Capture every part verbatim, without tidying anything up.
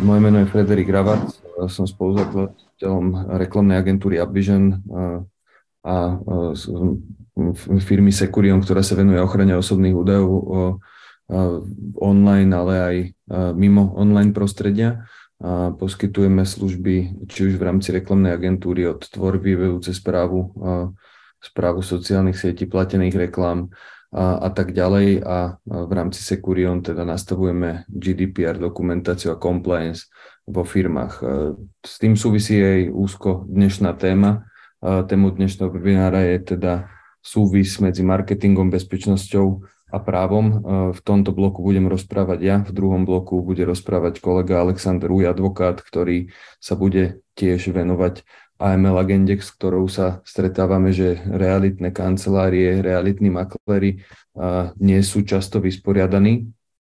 Moje meno je Frederik Ravac, som spoluzakladateľom reklamnej agentúry Upvision a firmy Securion, ktorá sa venuje ochrane osobných údajov online, ale aj mimo online prostredia. A poskytujeme služby či už v rámci reklamnej agentúry od tvorby webu cez správu, správu sociálnych sietí, platených reklám a, a tak ďalej. A v rámci Securion teda nastavujeme G D P R dokumentáciu a compliance vo firmách. S tým súvisí aj úzko dnešná téma. Tému dnešného webinára je teda súvis medzi marketingom, bezpečnosťou a právom. V tomto bloku budem rozprávať ja, v druhom bloku bude rozprávať kolega Alexander Uj, advokát, ktorý sa bude tiež venovať á em el agende, s ktorou sa stretávame, že realitné kancelárie, realitní makléri nie sú často vysporiadaní.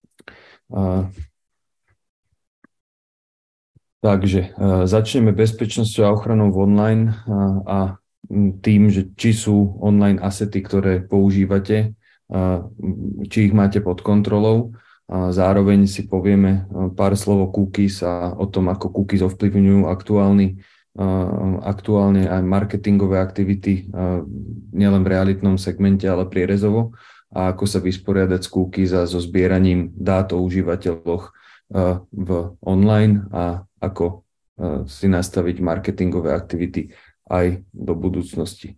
Takže začneme bezpečnosťou a ochranou v online a tým, že či sú online asety, ktoré používate, či ich máte pod kontrolou. Zároveň si povieme pár slov o cookies a o tom, ako cookies ovplyvňujú aktuálny, aktuálne aj marketingové aktivity nielen v realitnom segmente, ale prierezovo, a ako sa vysporiadať s cookies a so zbieraním dát o užívateľoch v online a ako si nastaviť marketingové aktivity aj do budúcnosti.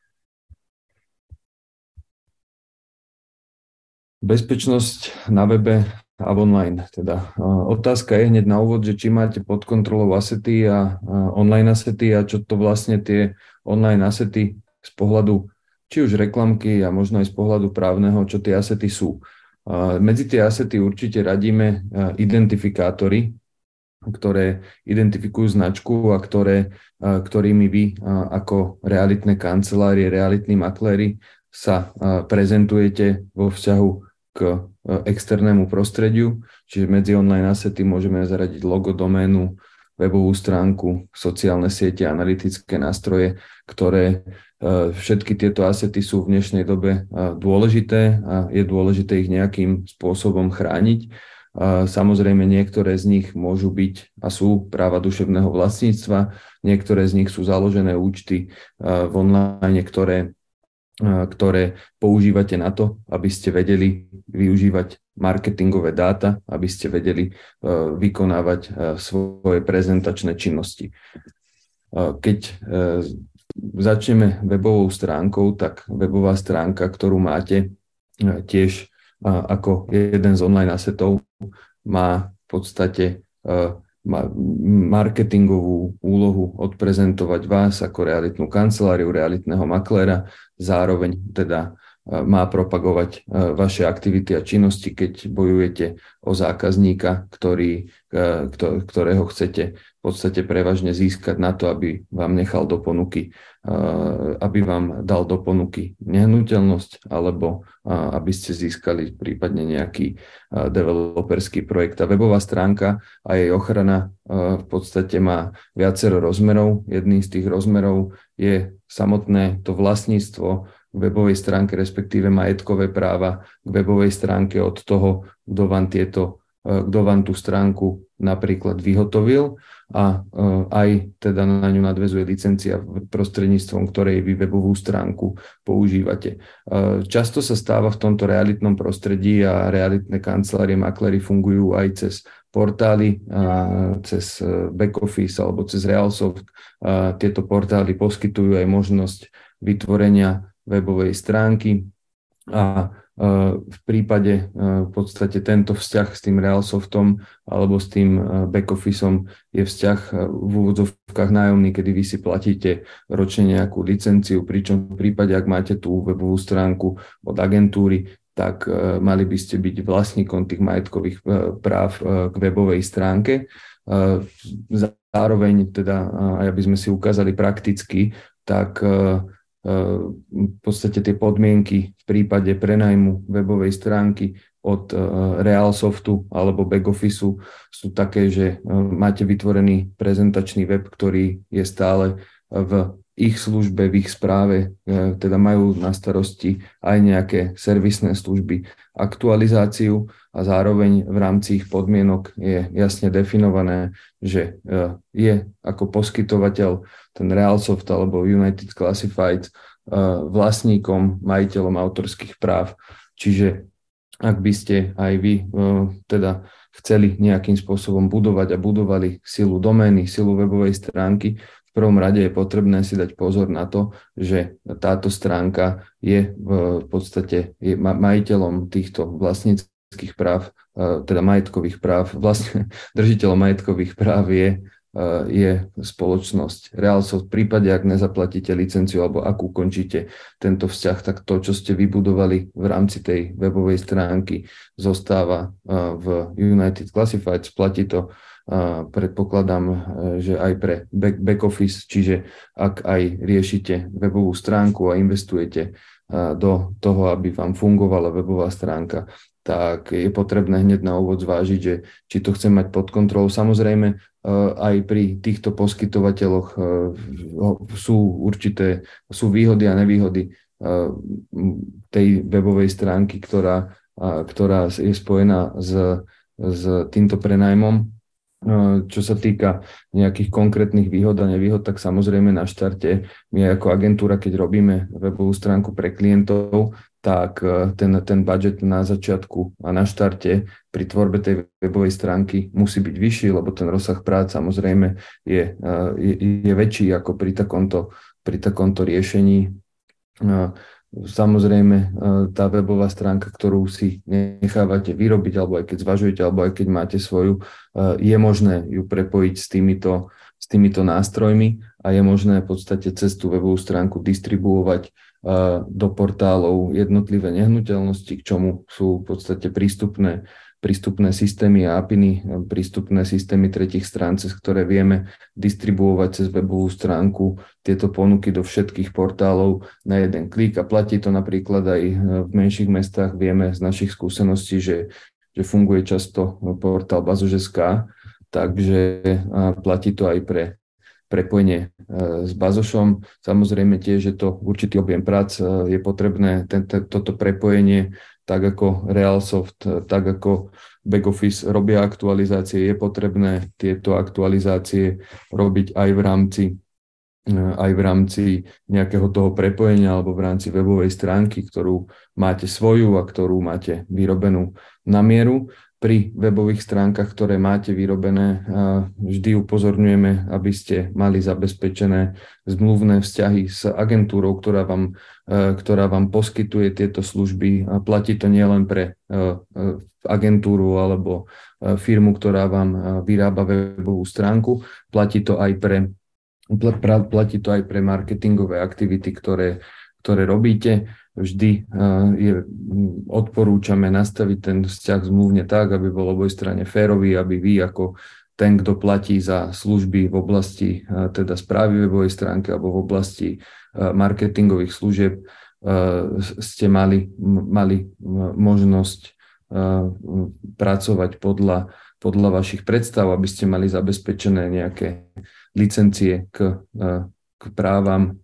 Bezpečnosť na webe a online. Teda otázka je hneď na úvod, že či máte pod kontrolou asety a online asety a čo to vlastne tie online asety z pohľadu či už reklamky a možno aj z pohľadu právneho, čo tie asety sú. Medzi tie asety určite radíme identifikátory, ktoré identifikujú značku a ktoré, ktorými vy ako realitné kancelárie, realitní makléri sa prezentujete vo vzťahu k externému prostrediu. Čiže medzi online asety môžeme zaradiť logo, doménu, webovú stránku, sociálne siete, analytické nástroje, ktoré všetky tieto asety sú v dnešnej dobe dôležité a je dôležité ich nejakým spôsobom chrániť. Samozrejme, niektoré z nich môžu byť a sú práva duševného vlastníctva, niektoré z nich sú založené účty v online, ktoré ktoré používate na to, aby ste vedeli využívať marketingové dáta, aby ste vedeli vykonávať svoje prezentačné činnosti. Keď začneme webovou stránkou, tak webová stránka, ktorú máte tiež ako jeden z online assetov, má v podstate marketingovú úlohu odprezentovať vás ako realitnú kanceláriu, realitného makléra, zároveň teda má propagovať vaše aktivity a činnosti, keď bojujete o zákazníka, ktorý, ktorého chcete v podstate prevažne získať na to, aby vám nechal do ponuky, aby vám dal do ponuky nehnuteľnosť, alebo aby ste získali prípadne nejaký developerský projekt. A webová stránka a jej ochrana v podstate má viacero rozmerov. Jedným z tých rozmerov je samotné to vlastníctvo webovej stránke, respektíve majetkové práva k webovej stránke od toho, kto vám tieto, kto vám tú stránku napríklad vyhotovil a aj teda na ňu nadväzuje licencia, prostredníctvom ktorej vy webovú stránku používate. Často sa stáva v tomto realitnom prostredí a realitné kancelárie, makléri fungujú aj cez portály, cez back office alebo cez Realsoft. Tieto portály poskytujú aj možnosť vytvorenia webovej stránky a v prípade v podstate tento vzťah s tým Realsoftom alebo s tým back officeom je vzťah v úvodzovkách nájomný, kedy vy si platíte ročne nejakú licenciu, pričom v prípade, ak máte tú webovú stránku od agentúry, tak mali by ste byť vlastníkom tých majetkových práv k webovej stránke. Zároveň teda, aj aby sme si ukázali prakticky, tak v podstate tie podmienky v prípade prenajmu webovej stránky od Realsoftu alebo back officeu sú také, že máte vytvorený prezentačný web, ktorý je stále v ich službe, v ich správe, teda majú na starosti aj nejaké servisné služby, aktualizáciu a zároveň v rámci ich podmienok je jasne definované, že je ako poskytovateľ ten Realsoft alebo United Classifieds vlastníkom, majiteľom autorských práv. Čiže ak by ste aj vy teda chceli nejakým spôsobom budovať a budovali silu domény, silu webovej stránky, v prvom rade je potrebné si dať pozor na to, že táto stránka je v podstate je majiteľom týchto vlastníckych práv, teda majetkových práv, vlastne držiteľom majetkových práv je, je spoločnosť Realsoft. V prípade, ak nezaplatíte licenciu alebo ak ukončíte tento vzťah, tak to, čo ste vybudovali v rámci tej webovej stránky, zostáva v United Classifieds. Platí to, predpokladám, že aj pre back, back office, čiže ak aj riešite webovú stránku a investujete do toho, aby vám fungovala webová stránka, tak je potrebné hneď na úvod zvážiť, že či to chcem mať pod kontrolou. Samozrejme, aj pri týchto poskytovateľoch sú určité, sú výhody a nevýhody tej webovej stránky, ktorá, ktorá je spojená s, s týmto prenajmom. Čo sa týka nejakých konkrétnych výhod a nevýhod, tak samozrejme na štarte my ako agentúra, keď robíme webovú stránku pre klientov, tak ten, ten budget na začiatku a na štarte pri tvorbe tej webovej stránky musí byť vyšší, lebo ten rozsah prác samozrejme je, je, je väčší ako pri takomto, pri takomto riešení. Samozrejme, tá webová stránka, ktorú si nechávate vyrobiť, alebo aj keď zvažujete, alebo aj keď máte svoju, je možné ju prepojiť s týmito, s týmito nástrojmi a je možné v podstate cez tú webovú stránku distribuovať do portálov jednotlivé nehnuteľnosti, k čomu sú v podstate prístupné prístupné systémy a apiny, prístupné systémy tretích strán, cez ktoré vieme distribuovať cez webovú stránku tieto ponuky do všetkých portálov na jeden klik a platí to napríklad aj v menších mestách. Vieme z našich skúseností, že, že funguje často portál Bazoš bodka es ká, takže platí to aj pre prepojenie s Bazošom. Samozrejme tiež je to určitý objem prác, je potrebné tento, toto prepojenie tak ako Realsoft, tak ako backoffice robia aktualizácie, je potrebné tieto aktualizácie robiť aj v rámci, aj v rámci nejakého toho prepojenia alebo v rámci webovej stránky, ktorú máte svoju a ktorú máte vyrobenú na mieru. Pri webových stránkach, ktoré máte vyrobené, vždy upozorňujeme, aby ste mali zabezpečené zmluvné vzťahy s agentúrou, ktorá vám, ktorá vám poskytuje tieto služby. A platí to nielen pre agentúru alebo firmu, ktorá vám vyrába webovú stránku, platí to aj pre, platí to aj pre marketingové aktivity, ktoré, ktoré robíte. Vždy je, odporúčame nastaviť ten vzťah zmluvne tak, aby bol oboj strane férový, aby vy ako ten, kto platí za služby v oblasti teda správy webovej stránky alebo v oblasti marketingových služieb, ste mali, mali možnosť pracovať podľa, podľa vašich predstav, aby ste mali zabezpečené nejaké licencie k, k právam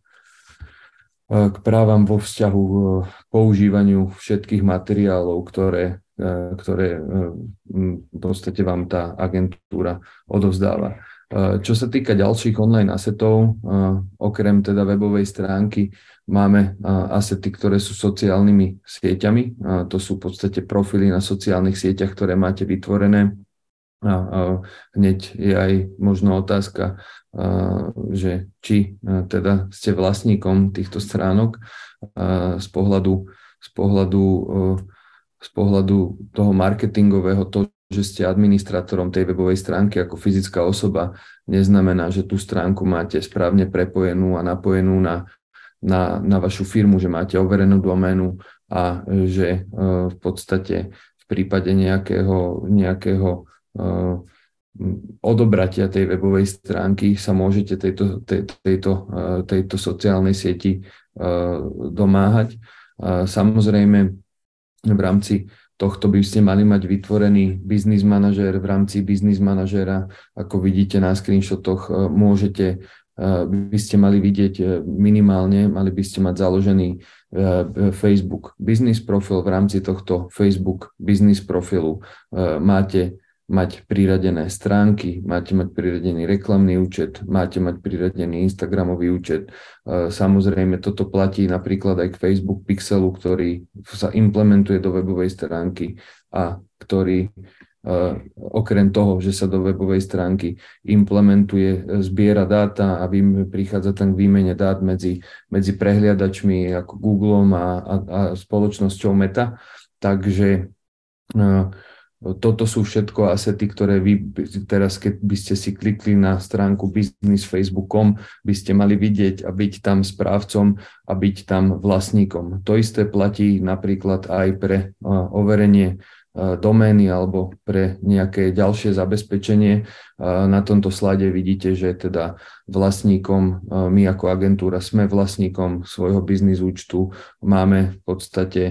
k právam vo vzťahu k používaniu všetkých materiálov, ktoré, ktoré v podstate vám tá agentúra odovzdáva. Čo sa týka ďalších online asetov, okrem teda webovej stránky, máme asety, ktoré sú sociálnymi sieťami. To sú v podstate profily na sociálnych sieťach, ktoré máte vytvorené. A, a hneď je aj možno otázka, a, že či a, teda ste vlastníkom týchto stránok a, z pohľadu, z pohľadu, a, z pohľadu toho marketingového, to, že ste administrátorom tej webovej stránky ako fyzická osoba, neznamená, že tú stránku máte správne prepojenú a napojenú na, na, na vašu firmu, že máte overenú doménu a že a, v podstate v prípade nejakého, nejakého odobratia tej webovej stránky sa môžete tejto, tej, tejto, tejto sociálnej sieti domáhať. Samozrejme, v rámci tohto by ste mali mať vytvorený business manažer. V rámci business manažera, ako vidíte na screenshotoch, môžete by ste mali vidieť minimálne, mali by ste mať založený Facebook business profil. V rámci tohto Facebook business profilu máte mať priradené stránky, máte mať priradený reklamný účet, máte mať priradený Instagramový účet. Samozrejme, toto platí napríklad aj k Facebook Pixelu, ktorý sa implementuje do webovej stránky a ktorý okrem toho, že sa do webovej stránky implementuje, zbiera dáta a vy, prichádza tam k výmene dát medzi, medzi prehliadačmi ako Googlom a, a, a spoločnosťou Meta. Takže toto sú všetko asety, ktoré vy teraz, keď by ste si klikli na stránku business facebook bodka com, by ste mali vidieť a byť tam správcom a byť tam vlastníkom. To isté platí napríklad aj pre overenie domény alebo pre nejaké ďalšie zabezpečenie. Na tomto slade vidíte, že teda vlastníkom, my ako agentúra sme vlastníkom svojho biznis účtu, máme v podstate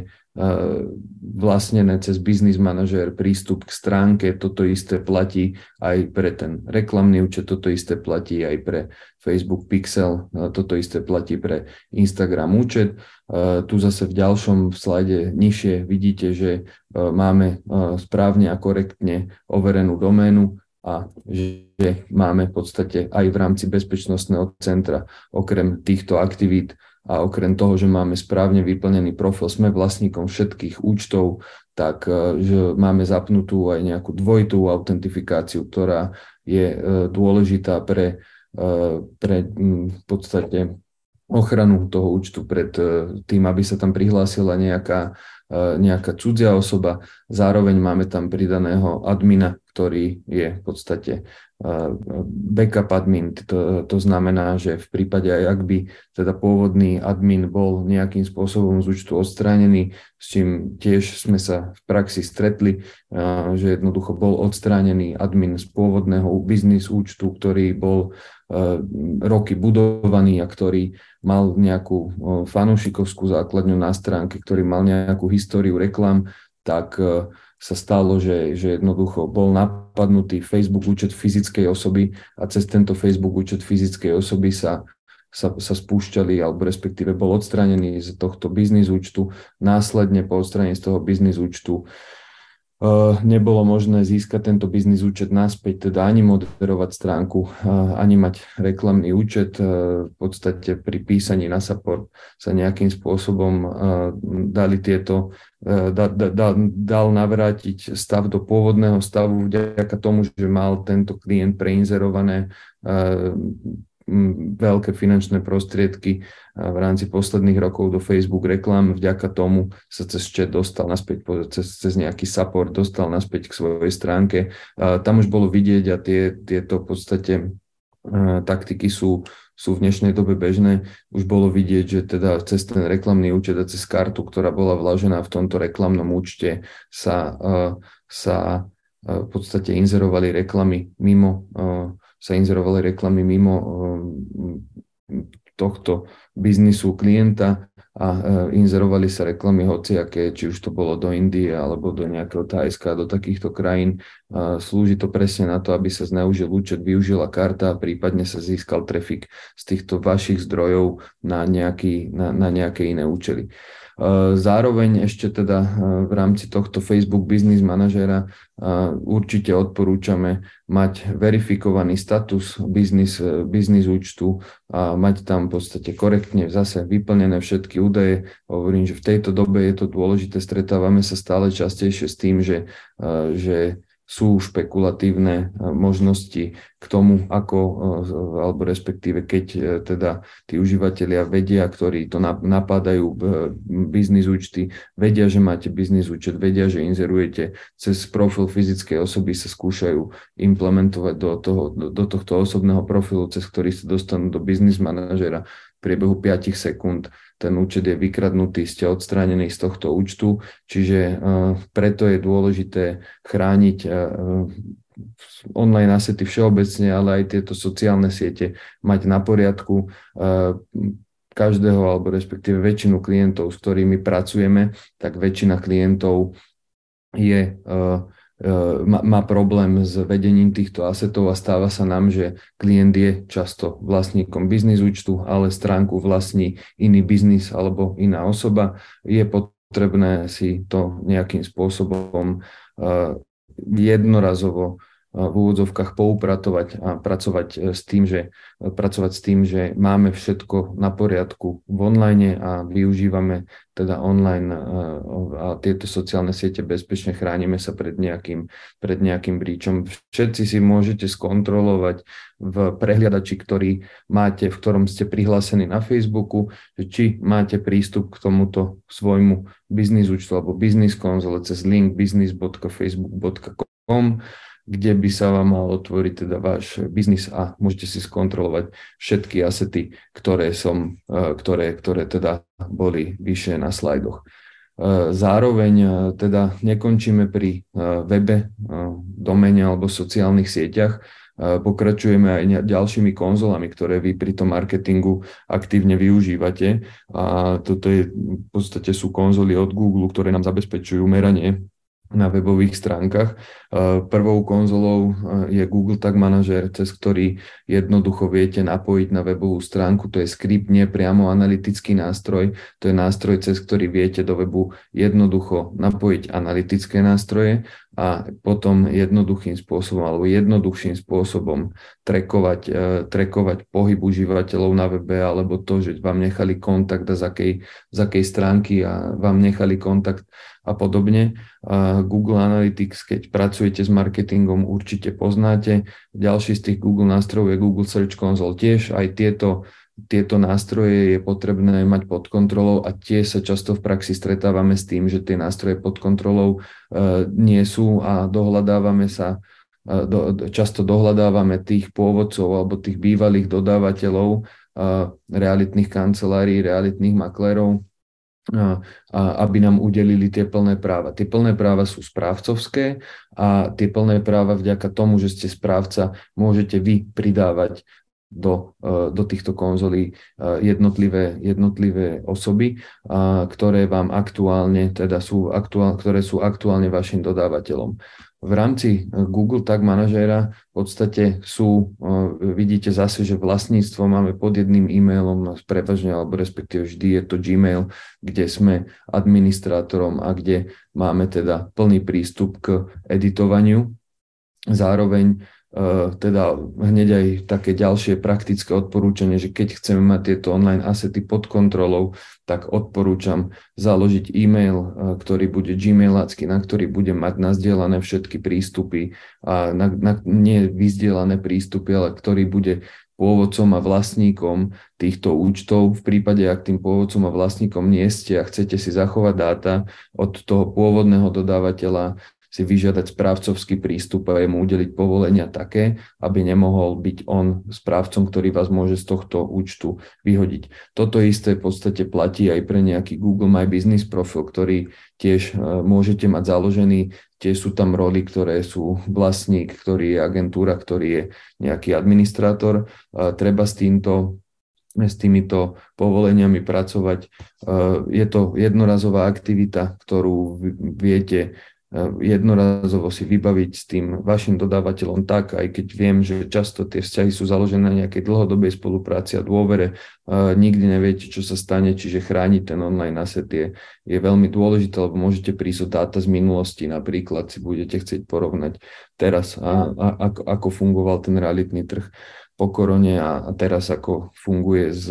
vlastnené cez Business Manager prístup k stránke. Toto isté platí aj pre ten reklamný účet, toto isté platí aj pre Facebook Pixel, toto isté platí pre Instagram účet. Tu zase v ďalšom slajde nižšie vidíte, že máme správne a korektne overenú doménu a že máme v podstate aj v rámci bezpečnostného centra okrem týchto aktivít a okrem toho, že máme správne vyplnený profil, sme vlastníkom všetkých účtov, tak že máme zapnutú aj nejakú dvojitú autentifikáciu, ktorá je dôležitá pre, pre v podstate ochranu toho účtu pred tým, aby sa tam prihlásila nejaká, nejaká cudzia osoba. Zároveň máme tam pridaného admina, ktorý je v podstate backup admin. To, to znamená, že v prípade aj ak by teda pôvodný admin bol nejakým spôsobom z účtu odstránený, s čím tiež sme sa v praxi stretli, že jednoducho bol odstránený admin z pôvodného biznis účtu, ktorý bol roky budovaný a ktorý mal nejakú fanúšikovskú základňu na stránke, ktorý mal nejakú históriu reklam, tak sa stalo, že, že jednoducho bol napadnutý Facebook účet fyzickej osoby a cez tento Facebook účet fyzickej osoby sa, sa, sa spúšťali, alebo respektíve bol odstránený z tohto biznis účtu. Následne po odstránení z toho biznis účtu Uh, nebolo možné získať tento biznis účet naspäť, teda ani moderovať stránku, uh, ani mať reklamný účet. Uh, v podstate pri písaní na support sa nejakým spôsobom uh, dali tieto, uh, da, da, da, dal navrátiť stav do pôvodného stavu vďaka tomu, že mal tento klient preinzerované uh, veľké finančné prostriedky v rámci posledných rokov do Facebook reklám. Vďaka tomu sa cez chat dostal naspäť, cez, cez nejaký support dostal naspäť k svojej stránke. Tam už bolo vidieť a tie, tieto v podstate taktiky sú, sú v dnešnej dobe bežné. Už bolo vidieť, že teda cez ten reklamný účet a cez kartu, ktorá bola vložená v tomto reklamnom účte, sa, sa v podstate inzerovali reklamy mimo sa inzerovali reklamy mimo tohto biznisu klienta a inzerovali sa reklamy hociaké, či už to bolo do Indie alebo do nejakého Thajska, do takýchto krajín. Slúži to presne na to, aby sa zneužil účet, využila karta a prípadne sa získal trafik z týchto vašich zdrojov na, nejaký, na, na nejaké iné účely. Zároveň ešte teda v rámci tohto Facebook Business Managera určite odporúčame mať verifikovaný status biznis, biznis účtu a mať tam v podstate korektne zase vyplnené všetky údaje. Hovorím, že v tejto dobe je to dôležité, stretávame sa stále častejšie s tým, že, že sú špekulatívne možnosti k tomu, ako, alebo respektíve keď teda tí užívateľia vedia, ktorí to napádajú biznis účty, vedia, že máte biznis účet, vedia, že inzerujete cez profil fyzickej osoby, sa skúšajú implementovať do, toho, do, do tohto osobného profilu, cez ktorý sa dostanú do biznis manažera. V priebehu päť sekúnd ten účet je vykradnutý, ste odstránení z tohto účtu, čiže uh, preto je dôležité chrániť uh, online asety všeobecne, ale aj tieto sociálne siete mať na poriadku. Uh, každého, alebo respektíve väčšinu klientov, s ktorými pracujeme, tak väčšina klientov je uh, má, má problém s vedením týchto asetov a stáva sa nám, že klient je často vlastníkom biznis účtu, ale stránku vlastní iný biznis alebo iná osoba. Je potrebné si to nejakým spôsobom jednorazovo v úvodzovkách poupratovať a pracovať s tým, že, pracovať s tým, že máme všetko na poriadku v online a využívame teda online a tieto sociálne siete bezpečne, chránime sa pred nejakým, pred nejakým bríčom. Všetci si môžete skontrolovať v prehliadači, ktorý máte, v ktorom ste prihlásení na Facebooku, či máte prístup k tomuto svojmu biznis účtu alebo biznis konzole cez link business bodka facebook bodka com, kde by sa vám mal otvoriť teda váš biznis a môžete si skontrolovať všetky asety, ktoré, som, ktoré, ktoré teda boli vyššie na slajdoch. Zároveň teda nekončíme pri webe, domene alebo sociálnych sieťach, pokračujeme aj ďalšími konzolami, ktoré vy pri tom marketingu aktívne využívate. A toto je, v podstate sú konzoly od Google, ktoré nám zabezpečujú meranie na webových stránkach. Prvou konzolou je Google Tag Manager, cez ktorý jednoducho viete napojiť na webovú stránku. To je skript, nie priamo analytický nástroj. To je nástroj, cez ktorý viete do webu jednoducho napojiť analytické nástroje a potom jednoduchým spôsobom alebo jednoduchším spôsobom trackovať, trackovať pohyb užívateľov na webe alebo to, že vám nechali kontakt a z akej, z akej stránky a vám nechali kontakt a podobne. Google Analytics, keď pracujete s marketingom, určite poznáte. Ďalší z tých Google nástrojov je Google Search Console tiež. Aj tieto, tieto nástroje je potrebné mať pod kontrolou a tie sa často v praxi stretávame s tým, že tie nástroje pod kontrolou uh, nie sú a dohľadávame sa, uh, do, často dohľadávame tých pôvodcov alebo tých bývalých dodávateľov uh, realitných kancelárií, realitných maklérov, A, a aby nám udelili tie plné práva. Tie plné práva sú správcovské a tie plné práva vďaka tomu, že ste správca, môžete vy pridávať do, do týchto konzolí jednotlivé, jednotlivé osoby, ktoré vám aktuálne, teda sú aktuál, ktoré sú aktuálne vašim dodávateľom. V rámci Google Tag Manažera v podstate sú, vidíte zase, že vlastníctvo máme pod jedným e-mailom, prevažne, alebo respektíve vždy je to Gmail, kde sme administrátorom a kde máme teda plný prístup k editovaniu. Zároveň teda hneď aj také ďalšie praktické odporúčanie, že keď chceme mať tieto online asety pod kontrolou, tak odporúčam založiť e-mail, ktorý bude gmailácky, na ktorý bude mať nazdielané všetky prístupy a na, na, nie vyzdielané prístupy, ale ktorý bude pôvodcom a vlastníkom týchto účtov. V prípade, ak tým pôvodcom a vlastníkom nie ste a chcete si zachovať dáta od toho pôvodného dodávateľa, si vyžiadať správcovský prístup a jemu udeliť povolenia také, aby nemohol byť on správcom, ktorý vás môže z tohto účtu vyhodiť. Toto isté v podstate platí aj pre nejaký Google My Business profil, ktorý tiež môžete mať založený. Tiež sú tam roly, ktoré sú vlastník, ktorý je agentúra, ktorý je nejaký administrátor. Treba s týmto s týmito povoleniami pracovať. Je to jednorazová aktivita, ktorú viete jednorazovo si vybaviť s tým vašim dodávateľom tak, aj keď viem, že často tie vzťahy sú založené na nejakej dlhodobej spolupráci a dôvere. Nikdy neviete, čo sa stane, čiže chrániť ten online asset je, je veľmi dôležité, lebo môžete prísť o dáta z minulosti, napríklad si budete chcieť porovnať teraz, a, a, ako, ako fungoval ten realitný trh po korone a, a teraz ako funguje z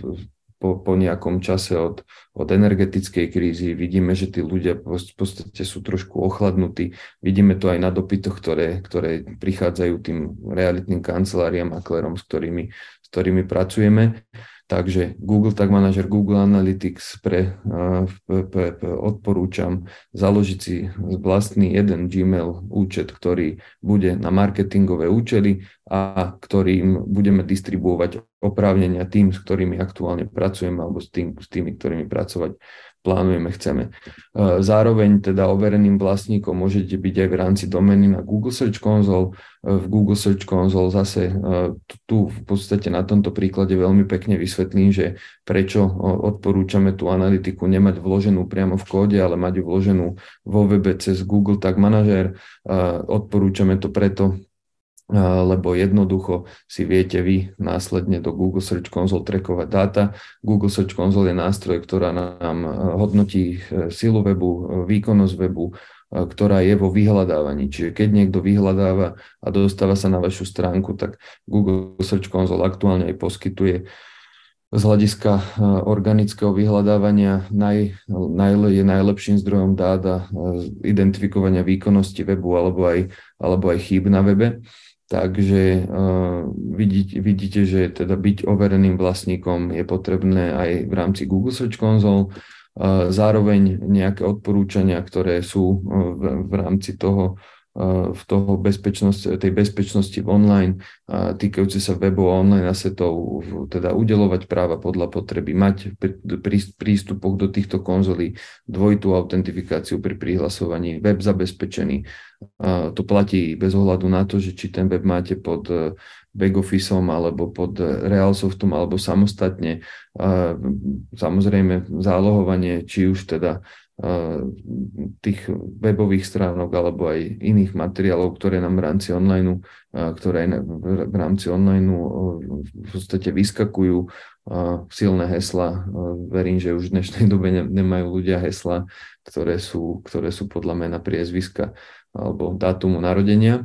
Po, po nejakom čase od, od energetickej krízy. Vidíme, že tí ľudia v podstate sú trošku ochladnutí. Vidíme to aj na dopytoch, ktoré, ktoré prichádzajú tým realitným kanceláriám a maklérom, s ktorými, s ktorými pracujeme. Takže Google Tag Manager, Google Analytics pre, pre, pre, pre odporúčam založiť si vlastný jeden Gmail účet, ktorý bude na marketingové účely a ktorým budeme distribuovať oprávnenia tým, s ktorými aktuálne pracujeme alebo s, tým, s tými, ktorými pracovať plánujeme, chceme. Zároveň teda overeným vlastníkom môžete byť aj v rámci domény na Google Search Console. V Google Search Console zase tu v podstate na tomto príklade veľmi pekne vysvetlím, že prečo odporúčame tú analytiku nemať vloženú priamo v kóde, ale mať ju vloženú vo webe cez Google Tag Manager. Odporúčame to preto, lebo jednoducho si viete vy následne do Google Search Console trackovať dáta. Google Search Console je nástroj, ktorá nám hodnotí silu webu, výkonnosť webu, ktorá je vo vyhľadávaní. Čiže keď niekto vyhľadáva a dostáva sa na vašu stránku, tak Google Search Console aktuálne aj poskytuje z hľadiska organického vyhľadávania naj, naj, je najlepším zdrojom dát a identifikovania výkonnosti webu alebo aj, alebo aj chýb na webe. Takže uh, vidíte, vidíte, že teda byť overeným vlastníkom je potrebné aj v rámci Google Search Console. Uh, zároveň nejaké odporúčania, ktoré sú uh, v, v rámci toho, uh, v toho bezpečnosti, tej bezpečnosti v online, uh, týkajúce sa webov a online asetov, teda udeľovať práva podľa potreby, mať pri, pri prístupoch do týchto konzolí dvojitú autentifikáciu pri prihlasovaní, web zabezpečený. To platí bez ohľadu na to, že či ten web máte pod backofficeom alebo pod Realsoftom alebo samostatne. Samozrejme zálohovanie, či už teda tých webových stránok alebo aj iných materiálov, ktoré nám v rámci online, ktoré v rámci online v podstate vyskakujú, silné hesla. Verím, že už v dnešnej dobe nemajú ľudia hesla, ktoré sú, ktoré sú podľa mena, priezviska alebo dátumu narodenia.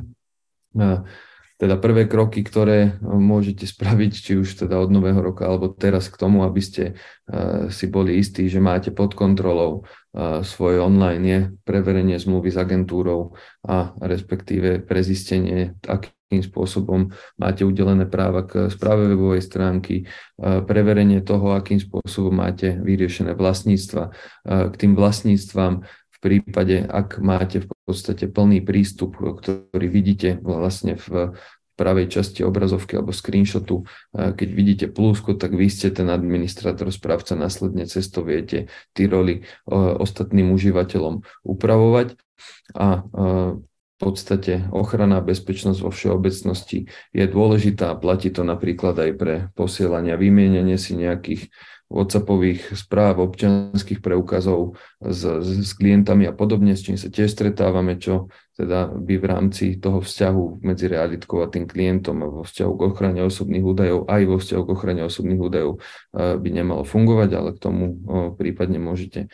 Teda prvé kroky, ktoré môžete spraviť, či už teda od nového roka alebo teraz k tomu, aby ste si boli istí, že máte pod kontrolou svoje online, je preverenie zmluvy s agentúrou a respektíve prezistenie, akým spôsobom máte udelené práva k správe webovej stránky, preverenie toho, akým spôsobom máte vyriešené vlastníctva. K tým vlastníctvám v prípade, ak máte v podstate plný prístup, ktorý vidíte vlastne v pravej časti obrazovky alebo screenshotu, keď vidíte plusko, tak vy ste ten administrátor, správca, následne cez to viete tí roly ostatným užívateľom upravovať a v podstate ochrana a bezpečnosť vo všeobecnosti je dôležitá. Platí to napríklad aj pre posielanie a vymienenie si nejakých WhatsAppových správ, občianskych preukazov s, s klientami a podobne, s čím sa tiež stretávame, čo teda by v rámci toho vzťahu medzi realitkou a tým klientom a vo vzťahu k ochrane osobných údajov, aj vo vzťahu k ochrane osobných údajov by nemalo fungovať, ale k tomu prípadne môžete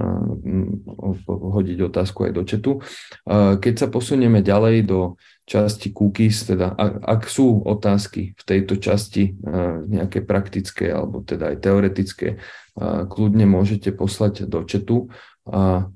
hodiť otázku aj do chatu. Keď sa posunieme ďalej do časti cookies, teda ak sú otázky v tejto časti nejaké praktické alebo teda aj teoretické, kľudne môžete poslať do chatu a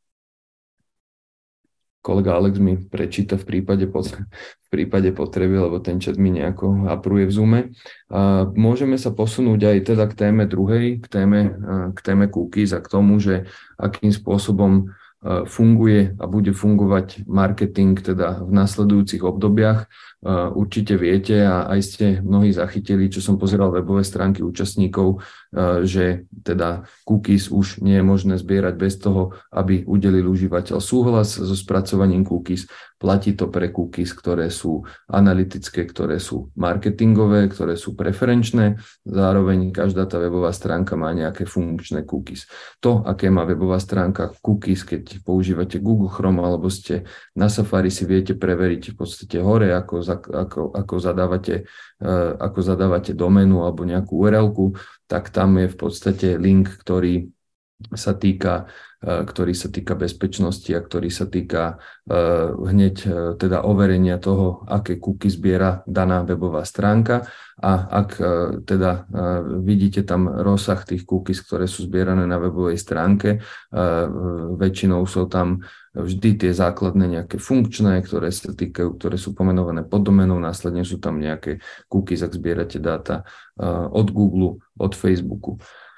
kolega Alex mi prečíta v prípade, v prípade potreby, lebo ten chat mi nejako apruje v Zoome. Môžeme sa posunúť aj teda k téme druhej, k téme, k téme cookies a k tomu, že akým spôsobom funguje a bude fungovať marketing teda v nasledujúcich obdobiach. Určite viete a aj ste mnohí zachytili, čo som pozeral webové stránky účastníkov, že teda cookies už nie je možné zbierať bez toho, aby udelil užívateľ súhlas so spracovaním cookies. Platí to pre cookies, ktoré sú analytické, ktoré sú marketingové, ktoré sú preferenčné. Zároveň každá tá webová stránka má nejaké funkčné cookies. To, aké má webová stránka cookies, keď používate Google Chrome alebo ste na Safari, si viete preveriť v podstate hore, ako, ako, ako, zadávate, ako zadávate doménu alebo nejakú ú er elku, tak tam je v podstate link, ktorý sa týka, ktorý sa týka bezpečnosti a ktorý sa týka hneď teda overenia toho, aké cookie zbiera daná webová stránka. A ak teda vidíte tam rozsah tých cookies, ktoré sú zbierané na webovej stránke, väčšinou sú tam vždy tie základné nejaké funkčné, ktoré sa týkajú, ktoré sú pomenované pod doménou, následne sú tam nejaké cookies, ak zbierate dáta od Google, od Facebooku.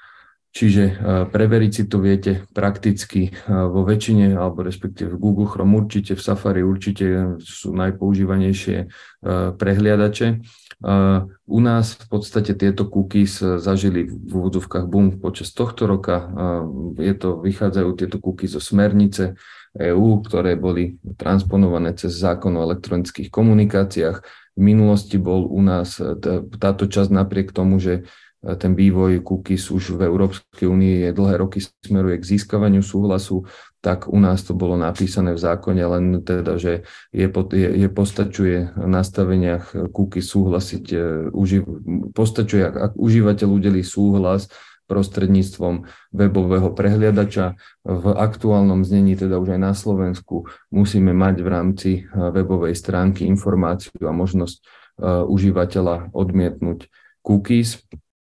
Čiže preveriť si to viete prakticky vo väčšine, alebo respektíve v Google Chrome určite, v Safari určite sú najpoužívanejšie prehliadače. U nás v podstate tieto cookies zažili v úvodzovkách boom počas tohto roka. Je to, vychádzajú tieto cookies zo smernice é ú, ktoré boli transponované cez zákon o elektronických komunikáciách. V minulosti bol u nás táto časť napriek tomu, že ten vývoj cookies už v Európskej únii je dlhé roky smeruje k získavaniu súhlasu, tak u nás to bolo napísané v zákone, len teda, že je, je, je postačuje v nastaveniach cookies súhlasiť, uži, postačuje, ak, ak užívateľ udelí súhlas prostredníctvom webového prehliadača. V aktuálnom znení, teda už aj na Slovensku, musíme mať v rámci webovej stránky informáciu a možnosť uh, užívateľa odmietnúť cookies.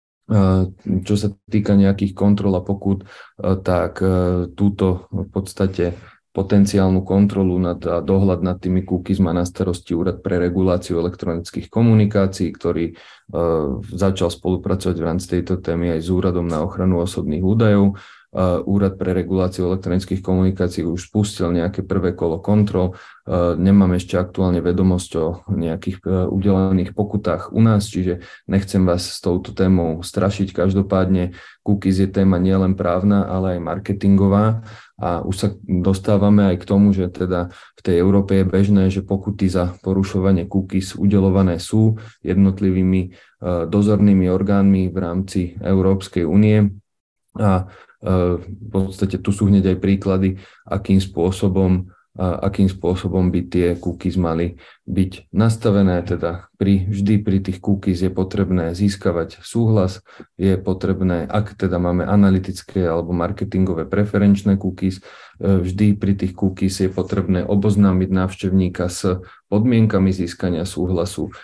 Čo sa týka nejakých kontrol a pokút, tak túto v podstate potenciálnu kontrolu nad, a dohľad nad tými cookies má na starosti Úrad pre reguláciu elektronických komunikácií, ktorý uh, začal spolupracovať v rámci tejto témy aj s Úradom na ochranu osobných údajov. Uh, Úrad pre reguláciu elektronických komunikácií už spustil nejaké prvé kolo kontrol. Uh, nemám ešte aktuálne vedomosť o nejakých uh, udelených pokutách u nás, čiže nechcem vás s touto témou strašiť. Každopádne cookies je téma nielen právna, ale aj marketingová. A už sa dostávame aj k tomu, že teda v tej Európe je bežné, že pokuty za porušovanie cookies udeľované sú jednotlivými uh, dozornými orgánmi v rámci Európskej únie. A uh, v podstate tu sú hneď aj príklady, akým spôsobom akým spôsobom by tie cookies mali byť nastavené. Teda pri, vždy pri tých cookies je potrebné získavať súhlas, je potrebné, ak teda máme analytické alebo marketingové preferenčné cookies, vždy pri tých cookies je potrebné oboznámiť návštevníka s podmienkami získania súhlasu.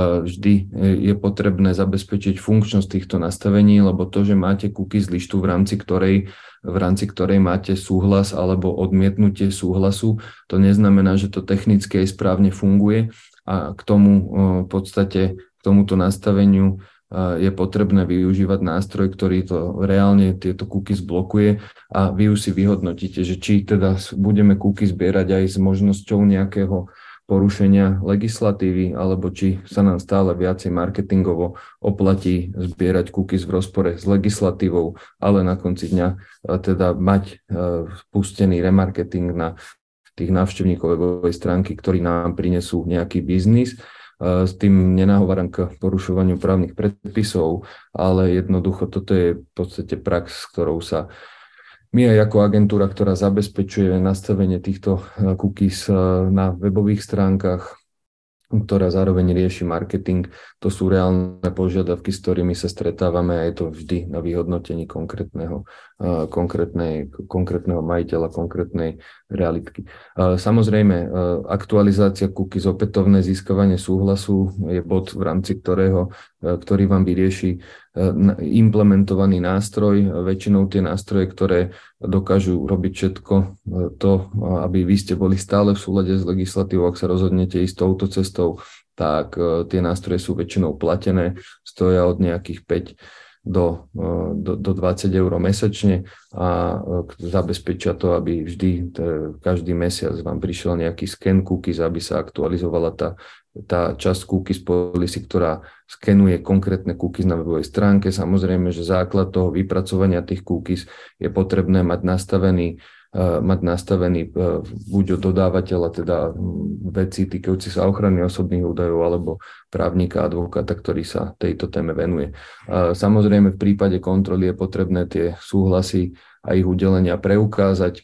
Vždy je potrebné zabezpečiť funkčnosť týchto nastavení, lebo to, že máte cookies listu, v rámci ktorej v rámci ktorej máte súhlas alebo odmietnutie súhlasu, to neznamená, že to technicky aj správne funguje a k tomu v podstate, k tomuto nastaveniu je potrebné využívať nástroj, ktorý to reálne tieto cookies blokuje a vy už si vyhodnotíte, že či teda budeme cookies zbierať aj s možnosťou nejakého porušenia legislatívy, alebo či sa nám stále viacej marketingovo oplatí zbierať cookies v rozpore s legislatívou, ale na konci dňa teda mať spustený remarketing na tých návštevníkov webovej stránky, ktorí nám prinesú nejaký biznis. S tým nenahováram k porušovaniu právnych predpisov, ale jednoducho toto je v podstate prax, s ktorou sa my aj ako agentúra, ktorá zabezpečuje nastavenie týchto cookies na webových stránkach, ktorá zároveň rieši marketing, to sú reálne požiadavky, s ktorými sa stretávame a je to vždy na vyhodnotení konkrétneho, konkrétnej, konkrétneho majiteľa, konkrétnej realitky. Samozrejme, aktualizácia cookies, opätovné získavanie súhlasu je bod, v rámci ktorého, ktorý vám vyrieši implementovaný nástroj. Väčšinou tie nástroje, ktoré dokážu robiť všetko to, aby vy ste boli stále v súlade s legislatívou, ak sa rozhodnete ísť touto cestou, tak tie nástroje sú väčšinou platené, stoja od nejakých päť do, do, do dvadsať eur mesačne a zabezpečia to, aby vždy každý mesiac vám prišiel nejaký scan cookies, aby sa aktualizovala tá, tá časť cookies policy, ktorá skenuje konkrétne cookies na webovej stránke. Samozrejme, že základ toho vypracovania tých cookies je potrebné mať nastavený mať nastavený buď od dodávateľa, teda veci týkajúci sa ochrany osobných údajov, alebo právnika, advokáta, ktorý sa tejto téme venuje. Samozrejme, v prípade kontroly je potrebné tie súhlasy a ich udelenia preukázať.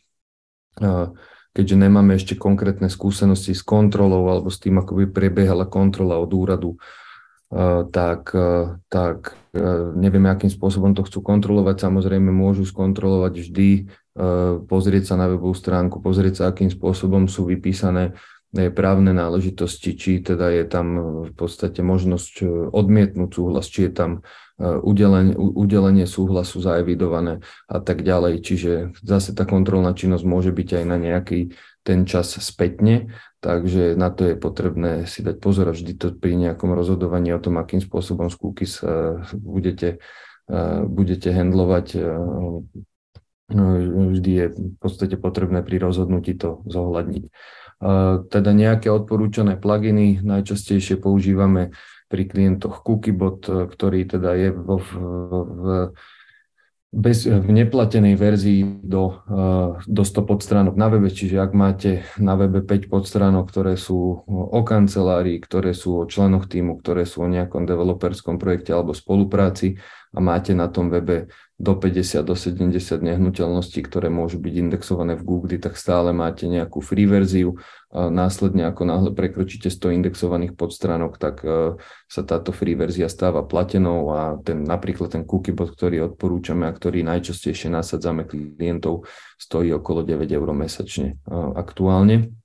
Keďže nemáme ešte konkrétne skúsenosti s kontrolou alebo s tým, ako by prebiehala kontrola od úradu, tak, tak nevieme, akým spôsobom to chcú kontrolovať. Samozrejme, môžu skontrolovať vždy, pozrieť sa na webovú stránku, pozrieť sa, akým spôsobom sú vypísané právne náležitosti, či teda je tam v podstate možnosť odmietnúť súhlas, či je tam udelenie, udelenie súhlasu zaevidované a tak ďalej. Čiže zase tá kontrolná činnosť môže byť aj na nejaký ten čas spätne, takže na to je potrebné si dať pozor a vždy to pri nejakom rozhodovaní o tom, akým spôsobom z cookies budete budete handlovať, vždy je v podstate potrebné pri rozhodnutí to zohľadniť. Teda nejaké odporúčané pluginy najčastejšie používame pri klientoch Cookiebot, ktorý teda je vo, v, v, bez, v neplatenej verzii do, do sto podstránok na webe, čiže ak máte na webe päť podstránok, ktoré sú o kancelárii, ktoré sú o členoch týmu, ktoré sú o nejakom developerskom projekte alebo spolupráci a máte na tom webe do päťdesiat do sedemdesiat nehnuteľností, ktoré môžu byť indexované v Google, tak stále máte nejakú free verziu. Následne, ako náhle prekročíte sto indexovaných podstránok, tak sa táto free verzia stáva platenou a ten, napríklad ten Cookiebot, ktorý odporúčame a ktorý najčastejšie nasadzame klientov, stojí okolo deväť eur mesačne aktuálne.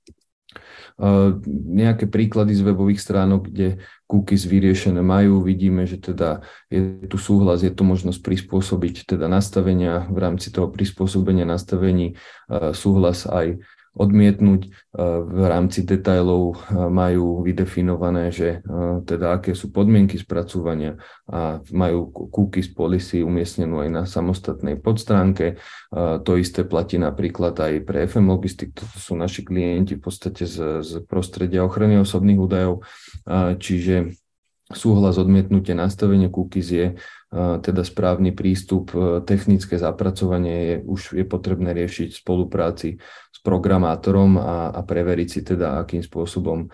Uh, nejaké príklady z webových stránok, kde cookies vyriešené majú. Vidíme, že teda je tu súhlas, je tu možnosť prispôsobiť teda nastavenia, v rámci toho prispôsobenia nastavení uh, súhlas aj odmietnúť. V rámci detailov majú vydefinované, že teda aké sú podmienky spracúvania a majú cookies policy umiestnenú aj na samostatnej podstránke. To isté platí napríklad aj pre ef em Logistik, to sú naši klienti v podstate z, z prostredia ochrany osobných údajov, čiže súhlas, odmietnutie, nastavenie cookies je teda správny prístup, technické zapracovanie je už je potrebné riešiť v spolupráci s programátorom a, a preveriť si teda, akým spôsobom,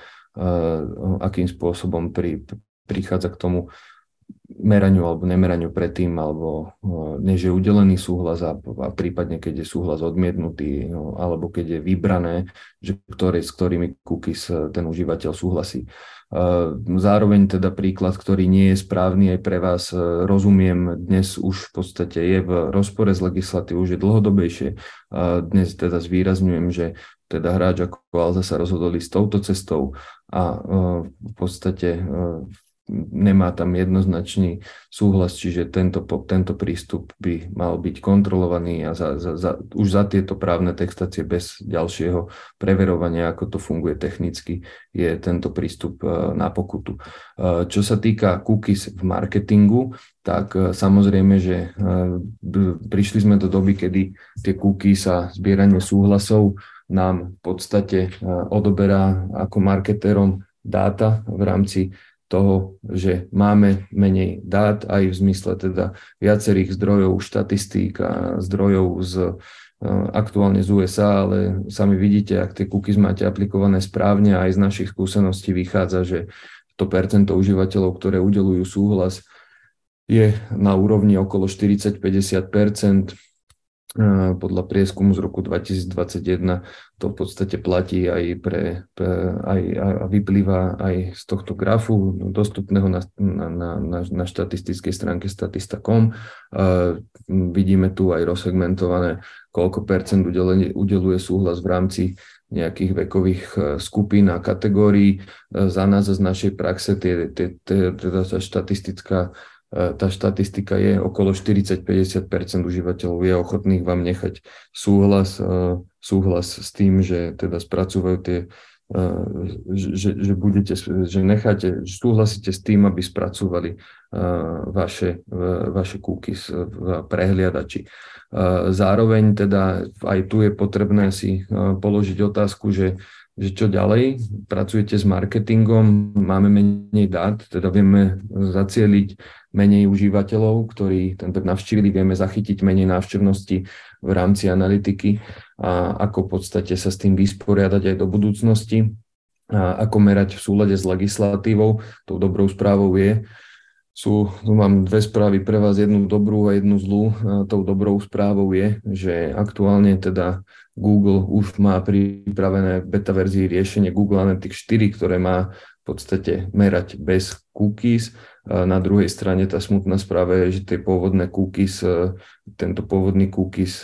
akým spôsobom pri, prichádza k tomu meraniu alebo nemeraniu predtým, alebo než je udelený súhlas a, a prípadne keď je súhlas odmietnutý, no, alebo keď je vybrané, že ktoré, s ktorými cookies ten užívateľ súhlasí. Zároveň teda príklad, ktorý nie je správny aj pre vás, rozumiem, dnes už v podstate je v rozpore s legislatívou, už je dlhodobejšie. Dnes teda zvýrazňujem, že teda hráč ako Alza sa rozhodol s touto cestou a v podstate nemá tam jednoznačný súhlas, čiže tento, tento prístup by mal byť kontrolovaný a za, za, za, už za tieto právne textácie bez ďalšieho preverovania, ako to funguje technicky, je tento prístup na pokutu. Čo sa týka cookies v marketingu, tak samozrejme, že prišli sme do doby, kedy tie cookies a zbieranie súhlasov nám v podstate odoberá ako marketérom dáta v rámci toho, že máme menej dát aj v zmysle teda viacerých zdrojov, štatistík a zdrojov z, aktuálne z ú es á, ale sami vidíte, ak tie cookies máte aplikované správne, aj z našich skúseností vychádza, že to percento užívateľov, ktoré udeľujú súhlas, je na úrovni okolo štyridsať až päťdesiat percent. Podľa prieskumu z roku dvetisícdvadsaťjeden to v podstate platí aj pre, pre aj, a vyplýva aj z tohto grafu dostupného na, na, na, na štatistickej stránke statista bodka com. Uh, vidíme tu aj rozsegmentované, koľko percent udeluje, udeluje súhlas v rámci nejakých vekových skupín a kategórií. Uh, za nás, z našej praxe, tie, tie, tie, teda tá štatistická Tá štatistika je okolo štyridsať až päťdesiat percent užívateľov je ochotných vám nechať súhlas, súhlas s tým, že teda spracúvajú tie, že, že budete, že necháte, že súhlasíte s tým, aby spracúvali vaše, vaše cookies v prehliadači. Zároveň teda aj tu je potrebné si položiť otázku, že že čo ďalej, pracujete s marketingom, máme menej dát, teda vieme zacieliť menej užívateľov, ktorí ten web navštívili, vieme zachytiť menej návštevnosti v rámci analytiky a ako v podstate sa s tým vysporiadať aj do budúcnosti a ako merať v súlade s legislatívou. Tou dobrou správou je, sú, tu mám dve správy pre vás, jednu dobrú a jednu zlú. A tou dobrou správou je, že aktuálne teda Google už má pripravené v beta verzii riešenie Google Analytics štyri, ktoré má v podstate merať bez cookies. A na druhej strane tá smutná správa je, že tie pôvodné cookies, tento pôvodný cookies,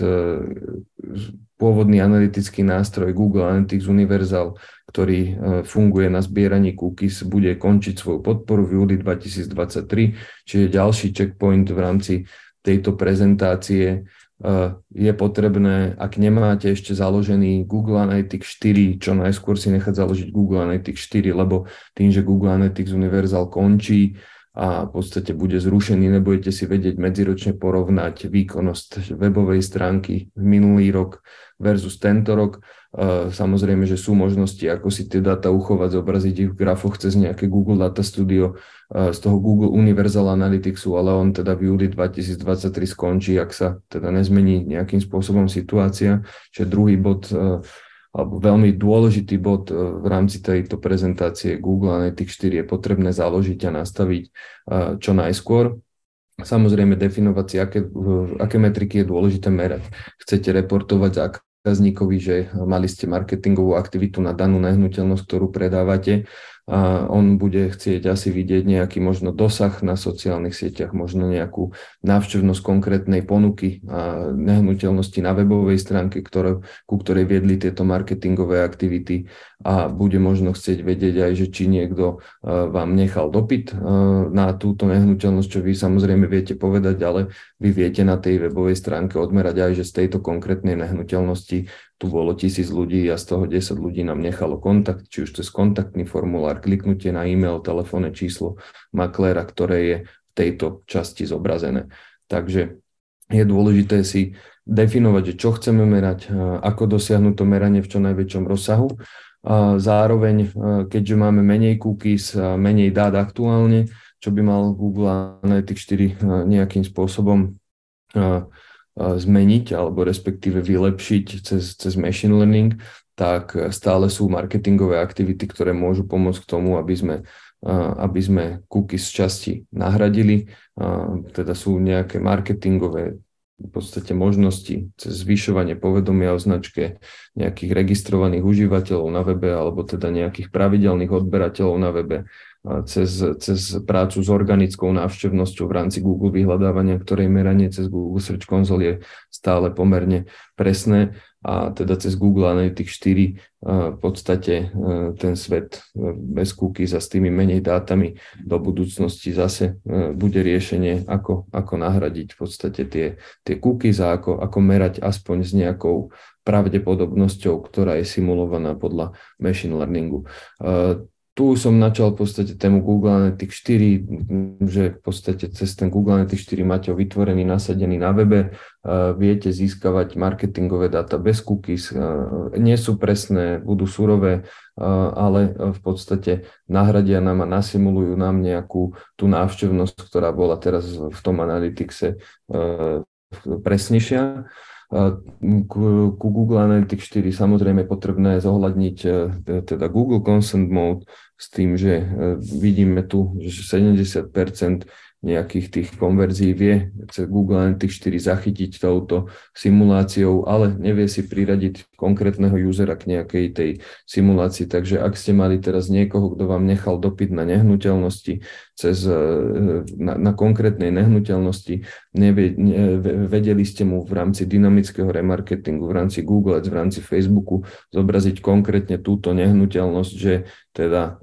pôvodný analytický nástroj Google Analytics Universal, ktorý funguje na zbieraní cookies, bude končiť svoju podporu v júli dvetisícdvadsaťtri, čiže ďalší checkpoint v rámci tejto prezentácie. Je potrebné, ak nemáte ešte založený Google Analytics štyri, čo najskôr si nechať založiť Google Analytics štyri, lebo tým, že Google Analytics Universal končí a v podstate bude zrušený, nebudete si vedieť medziročne porovnať výkonnosť webovej stránky minulý rok versus tento rok. Samozrejme, že sú možnosti, ako si tie dáta uchovať, zobraziť ich v grafoch cez nejaké Google Data Studio z toho Google Universal Analyticsu, ale on teda v júli dvetisíctridsaťtri skončí, ak sa teda nezmení nejakým spôsobom situácia. Čiže druhý bod, alebo veľmi dôležitý bod v rámci tejto prezentácie Google Analytics štyri je potrebné založiť a nastaviť čo najskôr. Samozrejme definovať si, aké, aké metriky je dôležité merať. Chcete reportovať zákazníkovi, že mali ste marketingovú aktivitu na danú nehnuteľnosť, ktorú predávate, a on bude chcieť asi vidieť nejaký možno dosah na sociálnych sieťach, možno nejakú návštevnosť konkrétnej ponuky a nehnuteľnosti na webovej stránke, ktoré, ku ktorej viedli tieto marketingové aktivity, a bude možno chcieť vedieť aj, že či niekto vám nechal dopyt na túto nehnuteľnosť, čo vy samozrejme viete povedať, ale vy viete na tej webovej stránke odmerať aj, že z tejto konkrétnej nehnuteľnosti tu bolo tisíc ľudí a z toho desať ľudí nám nechalo kontakt, či už cez kontaktný formulár, kliknutie na e-mail, telefónne číslo makléra, ktoré je v tejto časti zobrazené. Takže je dôležité si definovať, že čo chceme merať, ako dosiahnuť to meranie v čo najväčšom rozsahu. Zároveň, keďže máme menej cookies, menej dát aktuálne, čo by mal Google Analytics štyri nejakým spôsobom zmeniť alebo respektíve vylepšiť cez, cez machine learning, tak stále sú marketingové aktivity, ktoré môžu pomôcť k tomu, aby sme, aby sme cookies z časti nahradili. Teda sú nejaké marketingové v podstate možnosti cez zvyšovanie povedomia o značke, nejakých registrovaných užívateľov na webe alebo teda nejakých pravidelných odberateľov na webe, cez, cez prácu s organickou návštevnosťou v rámci Google vyhľadávania, ktorej meranie cez Google Search Console je stále pomerne presné, a teda cez Google Analytics štyri v podstate ten svet bez cookies a s tými menej dátami do budúcnosti zase bude riešenie, ako, ako nahradiť v podstate tie, tie cookies a ako, ako merať aspoň s nejakou pravdepodobnosťou, ktorá je simulovaná podľa machine learningu. Tu som načal v podstate tému Google Analytics štyri, že v podstate cez ten Google Analytics štyri máte ho vytvorený, nasadený na webe, viete získavať marketingové dáta bez cookies, nie sú presné, budú surové, ale v podstate nahradia nám a nasimulujú nám nejakú tú návštevnosť, ktorá bola teraz v tom Analyticse presnejšia. Ku Google Analytics štyri samozrejme je potrebné zohľadniť teda Google Consent Mode s tým, že vidíme tu, že sedemdesiat percent nejakých tých konverzií vie cez Google Analytics štyri zachytiť touto simuláciou, ale nevie si priradiť konkrétneho usera k nejakej tej simulácii. Takže ak ste mali teraz niekoho, kto vám nechal dopyt na nehnuteľnosti cez, na, na konkrétnej nehnuteľnosti, nevie, ne, vedeli ste mu v rámci dynamického remarketingu, v rámci Google Ads, v rámci Facebooku zobraziť konkrétne túto nehnuteľnosť, že teda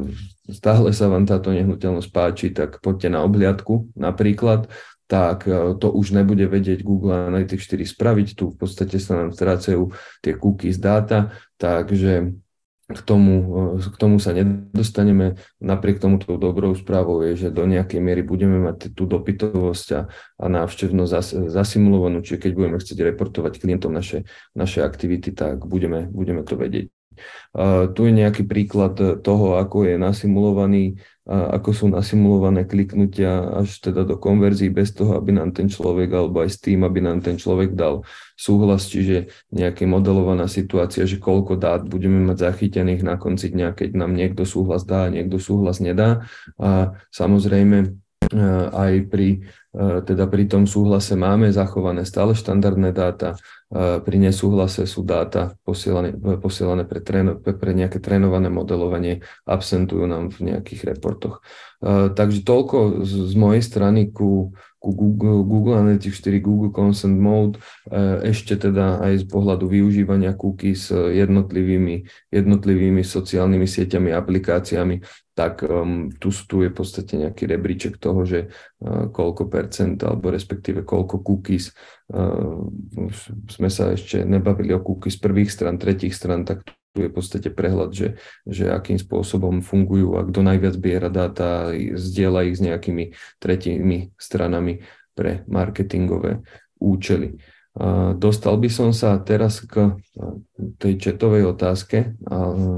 stále sa vám táto nehnuteľnosť páči, tak poďte na obhliadku napríklad, tak to už nebude vedieť Google Analytics štyri spraviť. Tu v podstate sa nám strácajú tie cookies dáta, takže k tomu, k tomu sa nedostaneme. Napriek tomu tou dobrou správou je, že do nejakej miery budeme mať tú dopytovosť a, a návštevnosť zas, zasimulovanú, čiže keď budeme chcieť reportovať klientom naše, naše aktivity, tak budeme, budeme to vedieť. Uh, tu je nejaký príklad toho, ako je nasimulovaný, uh, ako sú nasimulované kliknutia až teda do konverzií bez toho, aby nám ten človek, alebo aj s tým, aby nám ten človek dal súhlas, čiže nejaká modelovaná situácia, že koľko dát budeme mať zachytených na konci dňa, keď nám niekto súhlas dá a niekto súhlas nedá. A samozrejme uh, aj pri, uh, teda pri tom súhlase máme zachované stále štandardné dáta. Pri nesúhlase sú dáta posielané, posielané pre, tréno, pre nejaké trénované modelovanie, absentujú nám v nejakých reportoch. Takže toľko z, z mojej strany ku, ku Google, Google Analytics štyri, Google Consent Mode, ešte teda aj z pohľadu využívania cookies jednotlivými, jednotlivými sociálnymi sieťami, aplikáciami, tak um, tu, tu je v podstate nejaký rebríček toho, že uh, koľko percent, alebo respektíve koľko cookies, uh, sme sa ešte nebavili o cookies prvých stran, tretích stran, tak v podstate prehľad, že, že akým spôsobom fungujú a kto najviac biera dáta, zdieľa ich s nejakými tretími stranami pre marketingové účely. A dostal by som sa teraz k tej chatovej otázke a,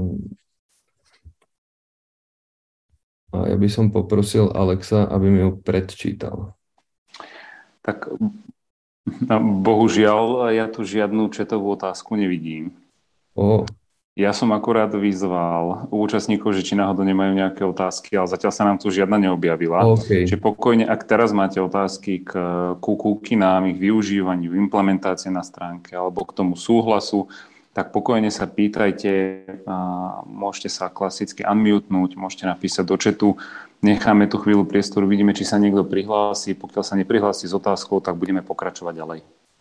a ja by som poprosil Alexa, aby mi ju predčítal. Tak bohužiaľ, ja tu žiadnu chatovú otázku nevidím. Oh. Ja som akurát vyzval účastníkov, že či náhodou nemajú nejaké otázky, ale zatiaľ sa nám tu žiadna neobjavila. Okay. Čiže pokojne, ak teraz máte otázky k cookinám, ich využívaniu, implementácie na stránke alebo k tomu súhlasu, tak pokojne sa pýtajte, môžete sa klasicky unmutenúť, môžete napísať do chatu, necháme tu chvíľu priestoru, vidíme, či sa niekto prihlási. Pokiaľ sa neprihlási s otázkou, tak budeme pokračovať ďalej.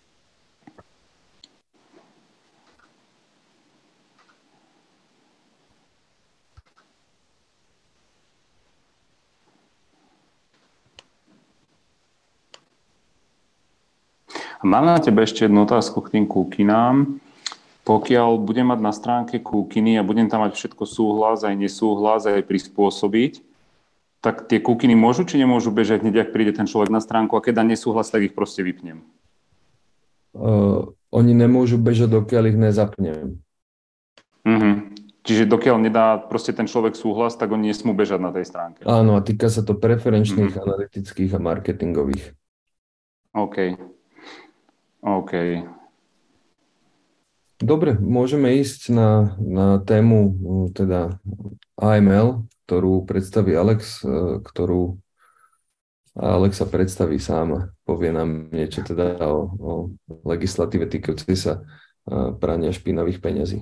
Mám na tebe ešte jednu otázku k tým cookinám. Pokiaľ budem mať na stránke cookiny a budem tam mať všetko súhlas, aj nesúhlas, aj prispôsobiť, tak tie cookiny môžu či nemôžu bežať hneď, ak príde ten človek na stránku a keď dá nesúhlas, tak ich proste vypnem? Uh, oni nemôžu bežať, dokiaľ ich nezapnem. Uh-huh. Čiže dokiaľ nedá proste ten človek súhlas, tak oni nesmú bežať na tej stránke. Áno, a týka sa to preferenčných, uh-huh. analytických a marketingových. OK. OK. Dobre, môžeme ísť na, na tému teda á em el, ktorú predstaví Alex, ktorú Alex sa predstaví sám, povie nám niečo teda o, o legislatíve týkajúcej sa prania špinavých peňazí.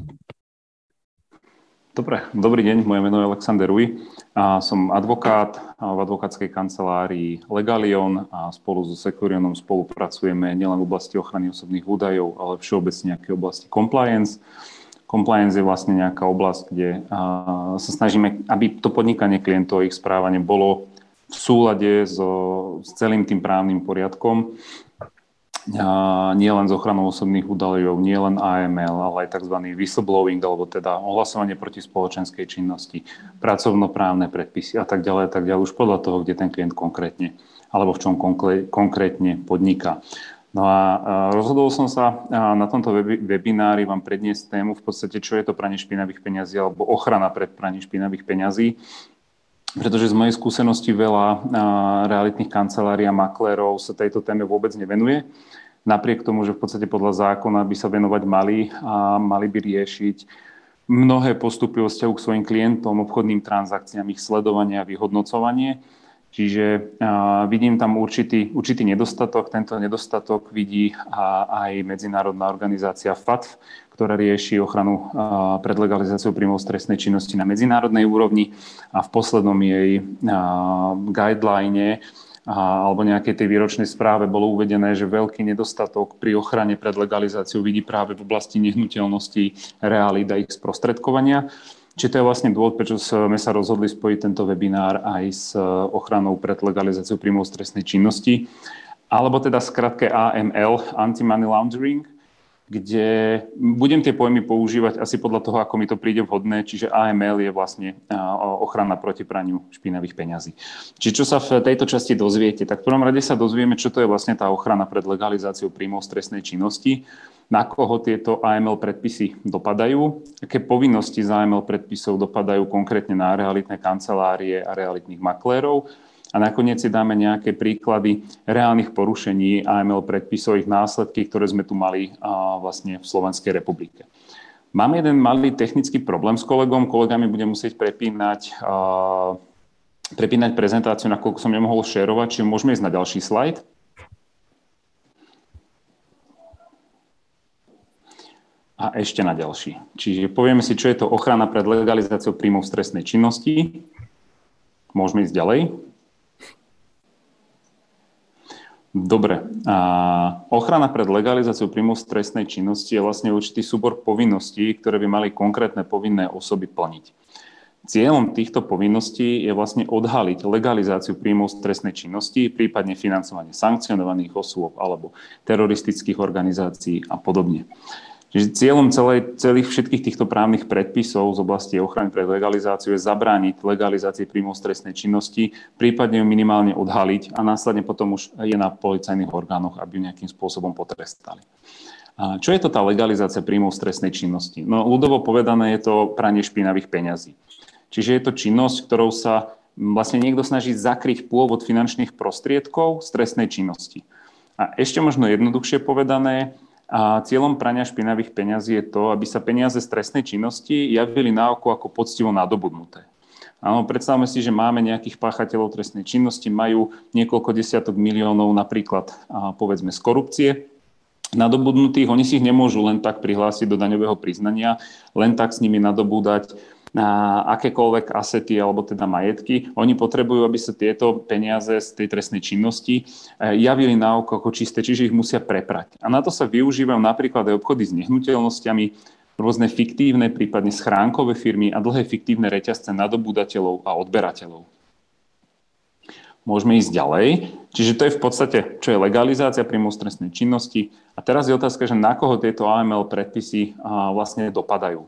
Dobre, dobrý deň, moje meno je Alexander Ruj a som advokát v advokátskej kancelárii Legalion a spolu so Securionom spolupracujeme nielen v oblasti ochrany osobných údajov, ale všeobecne nejakej oblasti compliance. Compliance je vlastne nejaká oblasť, kde sa snažíme, aby to podnikanie klientov a ich správanie bolo v súlade so, s celým tým právnym poriadkom. Nie len s ochranou osobných údajov, nie len á em el, ale aj tzv. Whistleblowing, alebo teda ohlasovanie proti spoločenskej činnosti, pracovnoprávne predpisy a tak ďalej, a tak ďalej, už podľa toho, kde ten klient konkrétne, alebo v čom konkrétne podniká. No a rozhodol som sa na tomto webinári vám predniesť tému v podstate, čo je to pranie špinavých peňazí alebo ochrana pred praním špinavých peňazí. Pretože z mojej skúsenosti veľa realitných kancelárií a maklérov sa tejto téme vôbec nevenuje. Napriek tomu, že v podstate podľa zákona by sa venovať mali a mali by riešiť mnohé postupy vo vzťahu k svojim klientom, obchodným transakciám, ich sledovanie a vyhodnocovanie. Čiže uh, vidím tam určitý, určitý nedostatok. Tento nedostatok vidí uh, aj medzinárodná organizácia F A T F, ktorá rieši ochranu uh, pred legalizáciou príjmov z trestnej činnosti na medzinárodnej úrovni a v poslednom jej uh, guideline uh, alebo nejakej tej výročnej správe bolo uvedené, že veľký nedostatok pri ochrane pred legalizáciou vidí práve v oblasti nehnuteľností, realít a ich sprostredkovania. Čiže to je vlastne dôvod, prečo sme sa rozhodli spojiť tento webinár aj s ochranou pred legalizáciou príjmov z trestnej činnosti, alebo teda skratke á em el, Anti-Money Laundering, kde budem tie pojmy používať asi podľa toho, ako mi to príde vhodné, čiže á em el je vlastne ochrana proti praniu špinavých peňazí. Čiže čo sa v tejto časti dozviete? Tak v prvom rade sa dozvieme, čo to je vlastne tá ochrana pred legalizáciou príjmov z trestnej činnosti, na koho tieto á em el predpisy dopadajú, aké povinnosti z á em el predpisov dopadajú konkrétne na realitné kancelárie a realitných maklérov a nakoniec si dáme nejaké príklady reálnych porušení á em el predpisov, ich následky, ktoré sme tu mali vlastne v Slovenskej republike. Mám jeden malý technický problém s kolegom, kolega mi bude musieť prepínať, prepínať prezentáciu, nakoľko som nemohol šerovať, čiže môžeme ísť na ďalší slajd. A ešte na ďalší. Čiže povieme si, čo je to ochrana pred legalizáciou príjmov z trestnej činnosti. Môžeme ísť ďalej. Dobre. A ochrana pred legalizáciou príjmov z trestnej činnosti je vlastne určitý súbor povinností, ktoré by mali konkrétne povinné osoby plniť. Cieľom týchto povinností je vlastne odhaliť legalizáciu príjmov z trestnej činnosti, prípadne financovanie sankcionovaných osôb alebo teroristických organizácií a podobne. Čiže cieľom celej, celých všetkých týchto právnych predpisov z oblasti ochrany pred legalizáciou je zabrániť legalizácii príjmov z trestnej činnosti, prípadne ju minimálne odhaliť a následne potom už je na policajných orgánoch, aby ju nejakým spôsobom potrestali. A čo je to tá legalizácia príjmov z trestnej činnosti? No ľudovo povedané je to pranie špinavých peňazí. Čiže je to činnosť, ktorou sa vlastne niekto snaží zakryť pôvod finančných prostriedkov z trestnej činnosti. A ešte možno jednoduchšie povedané, a cieľom prania špinavých peňazí je to, aby sa peniaze z trestnej činnosti javili na oko ako poctivo nadobudnuté. Áno, predstavme si, že máme nejakých páchateľov trestnej činnosti, majú niekoľko desiatok miliónov napríklad, povedzme, z korupcie nadobudnutých. Oni si ich nemôžu len tak prihlásiť do daňového priznania, len tak s nimi nadobúdať na akékoľvek asety alebo teda majetky. Oni potrebujú, aby sa tieto peniaze z tej trestnej činnosti javili na oko ako čisté, čiže ich musia preprať. A na to sa využívajú napríklad aj obchody s nehnuteľnosťami, rôzne fiktívne, prípadne schránkové firmy a dlhé fiktívne reťazce nadobúdateľov a odberateľov. Môžeme ísť ďalej. Čiže to je v podstate, čo je legalizácia príjmov z trestnej činnosti. A teraz je otázka, že na koho tieto á em el predpisy vlastne dopadajú.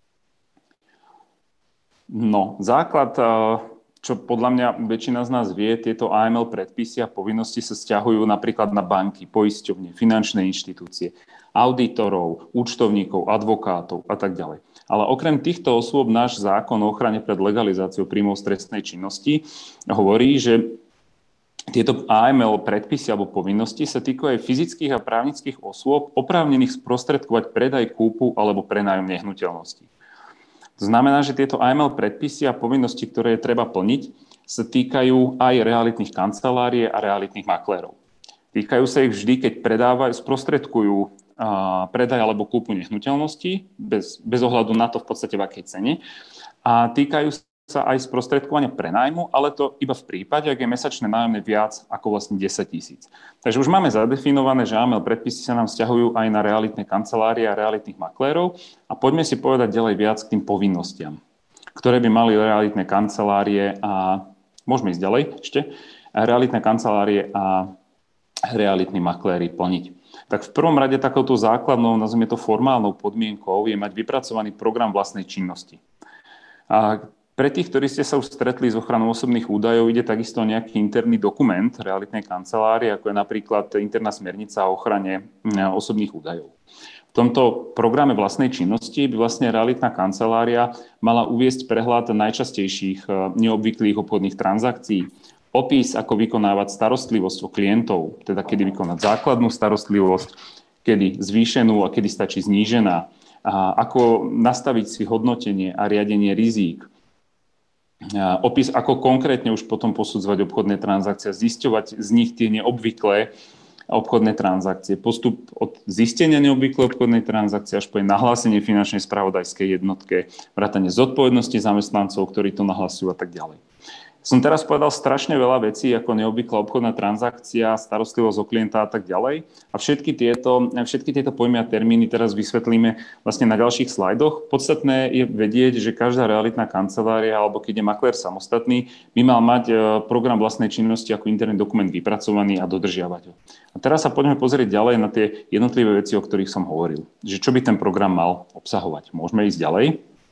No, základ, čo podľa mňa väčšina z nás vie, tieto á em el predpisy a povinnosti sa vzťahujú napríklad na banky, poisťovne, finančné inštitúcie, auditorov, účtovníkov, advokátov a tak ďalej. Ale okrem týchto osôb náš zákon o ochrane pred legalizáciou príjmov z trestnej činnosti hovorí, že tieto á em el predpisy alebo povinnosti sa týkajú aj fyzických a právnických osôb oprávnených sprostredkovať predaj, kúpu alebo prenájom nehnuteľností. To znamená, že tieto á em el predpisy a povinnosti, ktoré je treba plniť, sa týkajú aj realitných kancelárie a realitných maklérov. Týkajú sa ich vždy, keď predávajú, sprostredkujú a, predaj alebo kúpu nehnuteľností, bez, bez ohľadu na to v podstate v akej cene. A týkajú sa aj sprostredkovania prenájmu, ale to iba v prípade, ak je mesačné nájomné viac ako vlastne desať tisíc. Takže už máme zadefinované, že á em el predpisy sa nám vzťahujú aj na realitné kancelárie a realitných maklérov a poďme si povedať ďalej viac k tým povinnostiam, ktoré by mali realitné kancelárie a môžeme ísť ďalej ešte, realitné kancelárie a realitní makléri plniť. Tak v prvom rade takouto základnou, nazvime to formálnou podmienkou, je mať vypracovaný program vlastnej činnosti. A pre tých, ktorí ste sa už stretli s ochranou osobných údajov, ide takisto o nejaký interný dokument realitnej kancelárie, ako je napríklad interná smernica o ochrane osobných údajov. V tomto programe vlastnej činnosti by vlastne realitná kancelária mala uviesť prehľad najčastejších neobvyklých obchodných transakcií, opis, ako vykonávať starostlivosť o klientov, teda kedy vykonať základnú starostlivosť, kedy zvýšenú a kedy stačí znížená, a ako nastaviť si hodnotenie a riadenie rizík, opis, ako konkrétne už potom posudzovať obchodné transakcie, zisťovať z nich tie neobvyklé obchodné transakcie. Postup od zistenia neobvyklej obchodnej transakcie až po jej nahlásenie finančnej spravodajskej jednotke, vrátane zodpovednosti zamestnancov, ktorí to nahlasujú a tak ďalej. Som teraz povedal strašne veľa vecí, ako neobvyklá obchodná transakcia, starostlivosť o klienta a tak ďalej. A všetky tieto, všetky tieto pojmy a termíny teraz vysvetlíme vlastne na ďalších slajdoch. Podstatné je vedieť, že každá realitná kancelária, alebo keď je maklér samostatný, by mal mať program vlastnej činnosti ako interný dokument vypracovaný a dodržiavať ho. A teraz sa poďme pozrieť ďalej na tie jednotlivé veci, o ktorých som hovoril. Že čo by ten program mal obsahovať. Môžeme ísť ďalej.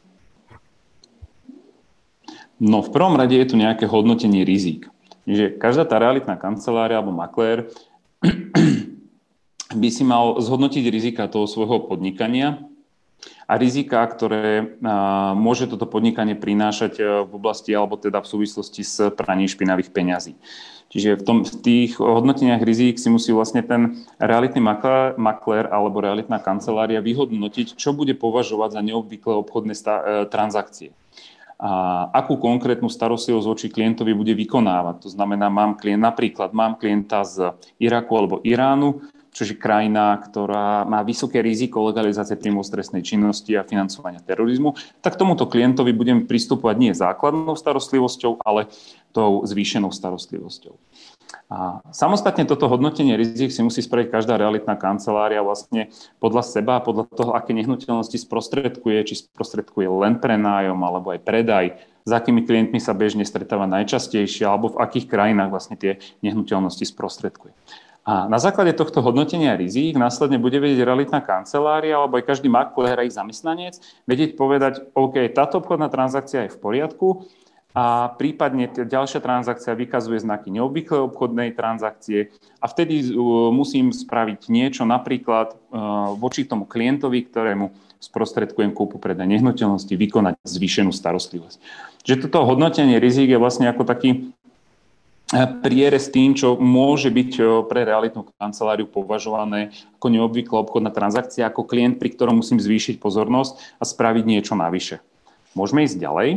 No v prvom rade je tu nejaké hodnotenie rizík. Že každá tá realitná kancelária alebo maklér by si mal zhodnotiť rizika toho svojho podnikania a rizika, ktoré môže toto podnikanie prinášať v oblasti alebo teda v súvislosti s praním špinavých peňazí. Čiže v, tom, v tých hodnoteniach rizík si musí vlastne ten realitný maklér alebo realitná kancelária vyhodnotiť, čo bude považovať za neobvyklé obchodné sta- transakcie. A akú konkrétnu starostlivosť voči klientovi bude vykonávať. To znamená, mám klient, napríklad mám klienta z Iraku alebo Iránu, čo je krajina, ktorá má vysoké riziko legalizácie príjmov z trestnej činnosti a financovania terorizmu, tak tomuto klientovi budem pristupovať nie základnou starostlivosťou, ale tou zvýšenou starostlivosťou. A samostatne toto hodnotenie rizik si musí spraviť každá realitná kancelária vlastne podľa seba a podľa toho, aké nehnuteľnosti sprostredkuje, či sprostredkuje len prenájom alebo aj predaj, s akými klientmi sa bežne stretáva najčastejšie alebo v akých krajinách vlastne tie nehnuteľnosti sprostredkuje. A na základe tohto hodnotenia rizík následne bude vedieť realitná kancelária alebo aj každý maklér a ich zamestnanec vedieť povedať, OK, táto obchodná transakcia je v poriadku a prípadne ďalšia transakcia vykazuje znaky neobvyklej obchodnej transakcie a vtedy musím spraviť niečo napríklad voči tomu klientovi, ktorému sprostredkujem kúpu predaj nehnuteľnosti, vykonať zvýšenú starostlivosť. Že toto hodnotenie rizík je vlastne ako taký prierez tým, čo môže byť pre realitnú kanceláriu považované ako neobvyklá obchodná transakcia, ako klient, pri ktorom musím zvýšiť pozornosť a spraviť niečo navyše. Môžeme ísť ďalej.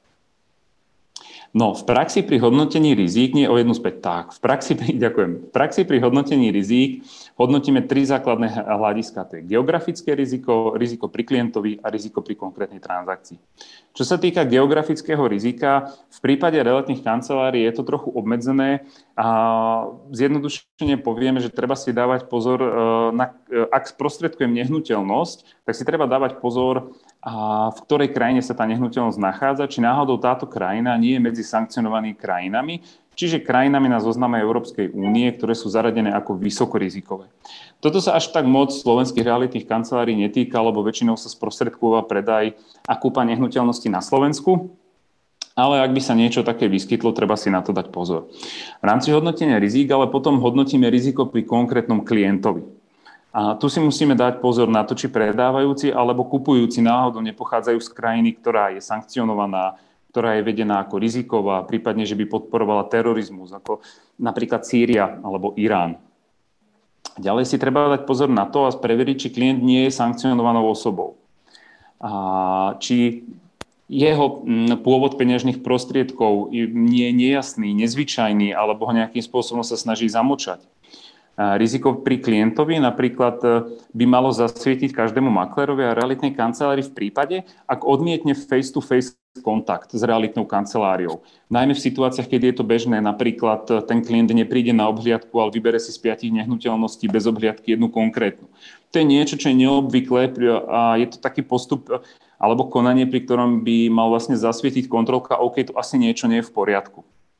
No, v praxi pri hodnotení rizík, nie o jednu späť, tak, v praxi pri, ďakujem, v praxi pri hodnotení rizík hodnotíme tri základné hľadiska. To je geografické riziko, riziko pri klientovi a riziko pri konkrétnej transakcii. Čo sa týka geografického rizika, v prípade realitných kancelárií je to trochu obmedzené a zjednodušene povieme, že treba si dávať pozor, na, ak sprostredkujem nehnuteľnosť, tak si treba dávať pozor, a v ktorej krajine sa tá nehnuteľnosť nachádza, či náhodou táto krajina nie je medzi sankcionovanými krajinami, čiže krajinami na zozname Európskej únie, ktoré sú zaradené ako vysokorizikové. Toto sa až tak moc slovenských realitných kancelárií netýka, lebo väčšinou sa sprostredkúva predaj a kúpa nehnuteľnosti na Slovensku, ale ak by sa niečo také vyskytlo, treba si na to dať pozor. V rámci hodnotenia rizík, ale potom hodnotíme riziko pri konkrétnom klientovi. A tu si musíme dať pozor na to, či predávajúci alebo kupujúci náhodou nepochádzajú z krajiny, ktorá je sankcionovaná, ktorá je vedená ako riziková, prípadne, že by podporovala terorizmus, ako napríklad Sýria alebo Irán. Ďalej si treba dať pozor na to a preveriť, či klient nie je sankcionovanou osobou. A či jeho pôvod peňažných prostriedkov nie je nejasný, nezvyčajný, alebo ho nejakým spôsobom sa snaží zamočať. Riziko pri klientovi napríklad by malo zasvietiť každému maklérovi a realitnej kancelárii v prípade, ak odmietne face-to-face kontakt s realitnou kanceláriou. Najmä v situáciách, keď je to bežné, napríklad ten klient nepríde na obhliadku, ale vybere si z piatich nehnuteľností bez obhliadky jednu konkrétnu. To je niečo, čo je neobvyklé a je to taký postup alebo konanie, pri ktorom by mal vlastne zasvietiť kontrolka, OK, tu asi niečo nie je v poriadku.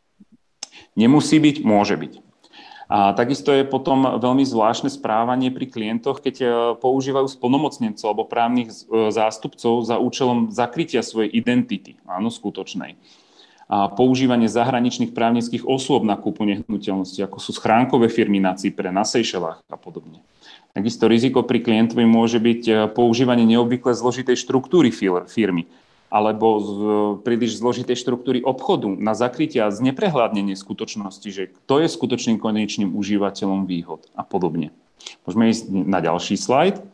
Nemusí byť, môže byť. A takisto je potom veľmi zvláštne správanie pri klientoch, keď používajú splnomocnencov alebo právnych zástupcov za účelom zakrytia svojej identity, áno, skutočnej. A používanie zahraničných právnických osôb na kúpu nehnuteľnosti, ako sú schránkové firmy na Cypre, na Seychelách a podobne. Takisto riziko pri klientovi môže byť používanie neobvykle zložitej štruktúry firmy, alebo z príliš zložitej štruktúry obchodu na zakrytie a zneprehľadnenie skutočnosti, že kto je skutočným konečným užívateľom výhod a podobne. Môžeme ísť na ďalší slajd.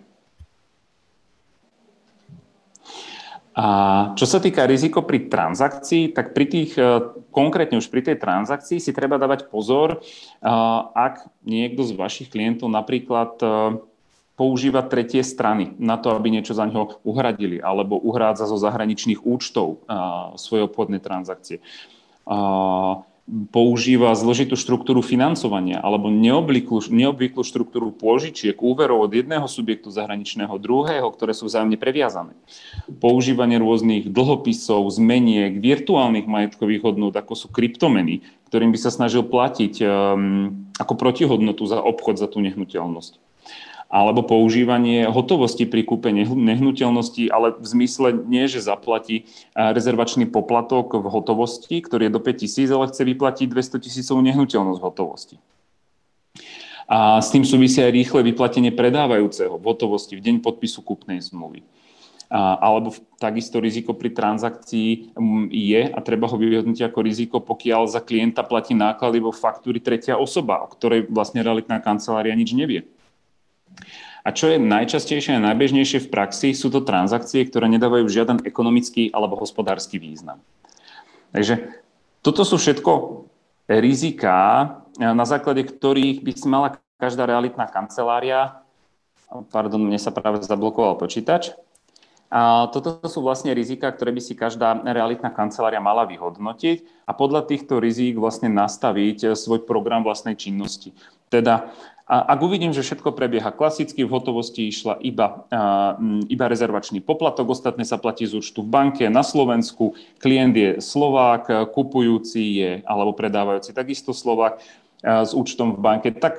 A čo sa týka riziko pri transakcii, tak pri tých, konkrétne už pri tej transakcii si treba dávať pozor, ak niekto z vašich klientov napríklad používa tretie strany na to, aby niečo za neho uhradili, alebo uhrádza zo zahraničných účtov a, svoje obchodné transakcie. A, používa zložitú štruktúru financovania alebo neobvyklú, neobvyklú štruktúru pôžičiek, úverov od jedného subjektu zahraničného druhého, ktoré sú vzájomne previazané. Používanie rôznych dlhopisov, zmeniek, virtuálnych majetkových hodnôt, ako sú kryptomeny, ktorým by sa snažil platiť um, ako protihodnotu za obchod za tú nehnuteľnosť. Alebo používanie hotovosti pri kúpe nehnuteľnosti, ale v zmysle nie, že zaplatí rezervačný poplatok v hotovosti, ktorý je do päť tisíc, ale chce vyplatiť dvestotisícovú nehnuteľnosť v hotovosti. A s tým súvisí aj rýchle vyplatenie predávajúceho v hotovosti v deň podpisu kúpnej zmluvy. A, alebo takisto riziko pri transakcii je, a treba ho vyhodnotiť ako riziko, pokiaľ za klienta platí náklady vo faktúry tretia osoba, o ktorej vlastne realitná kancelária nič nevie. A čo je najčastejšie a najbežnejšie v praxi, sú to transakcie, ktoré nedávajú žiaden ekonomický alebo hospodársky význam. Takže toto sú všetko riziká, na základe ktorých by si mala každá realitná kancelária, pardon, mne sa práve zablokoval počítač, a toto sú vlastne riziká, ktoré by si každá realitná kancelária mala vyhodnotiť a podľa týchto rizík vlastne nastaviť svoj program vlastnej činnosti. Teda a ak uvidím, že všetko prebieha klasicky, v hotovosti išla iba, iba rezervačný poplatok, ostatné sa platí z účtu v banke na Slovensku, klient je Slovák, kupujúci je, alebo predávajúci takisto Slovák s účtom v banke, tak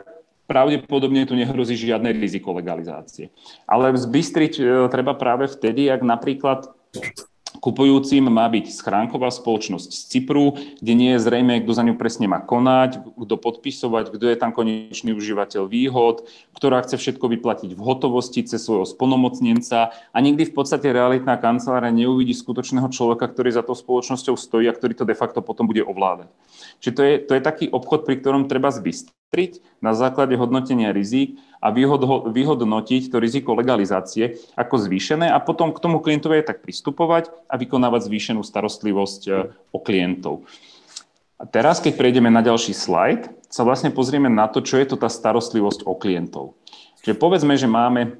pravdepodobne tu nehrozí žiadne riziko legalizácie. Ale zbystriť treba práve vtedy, ak napríklad kupujúcim má byť schránková spoločnosť z Cypru, kde nie je zrejme, kto za ňu presne má konať, kto podpisovať, kto je tam konečný užívateľ výhod, ktorá chce všetko vyplatiť v hotovosti cez svojho splnomocnenca a nikdy v podstate realitná kancelária neuvidí skutočného človeka, ktorý za tou spoločnosťou stojí a ktorý to de facto potom bude ovládať. Čiže to je, to je taký obchod, pri ktorom treba zbystriť na základe hodnotenia rizík a vyhodnotiť to riziko legalizácie ako zvýšené a potom k tomu klientovi aj tak pristupovať a vykonávať zvýšenú starostlivosť o klientov. A teraz, keď prejdeme na ďalší slajd, sa vlastne pozrieme na to, čo je to tá starostlivosť o klientov. Čiže povedzme, že máme,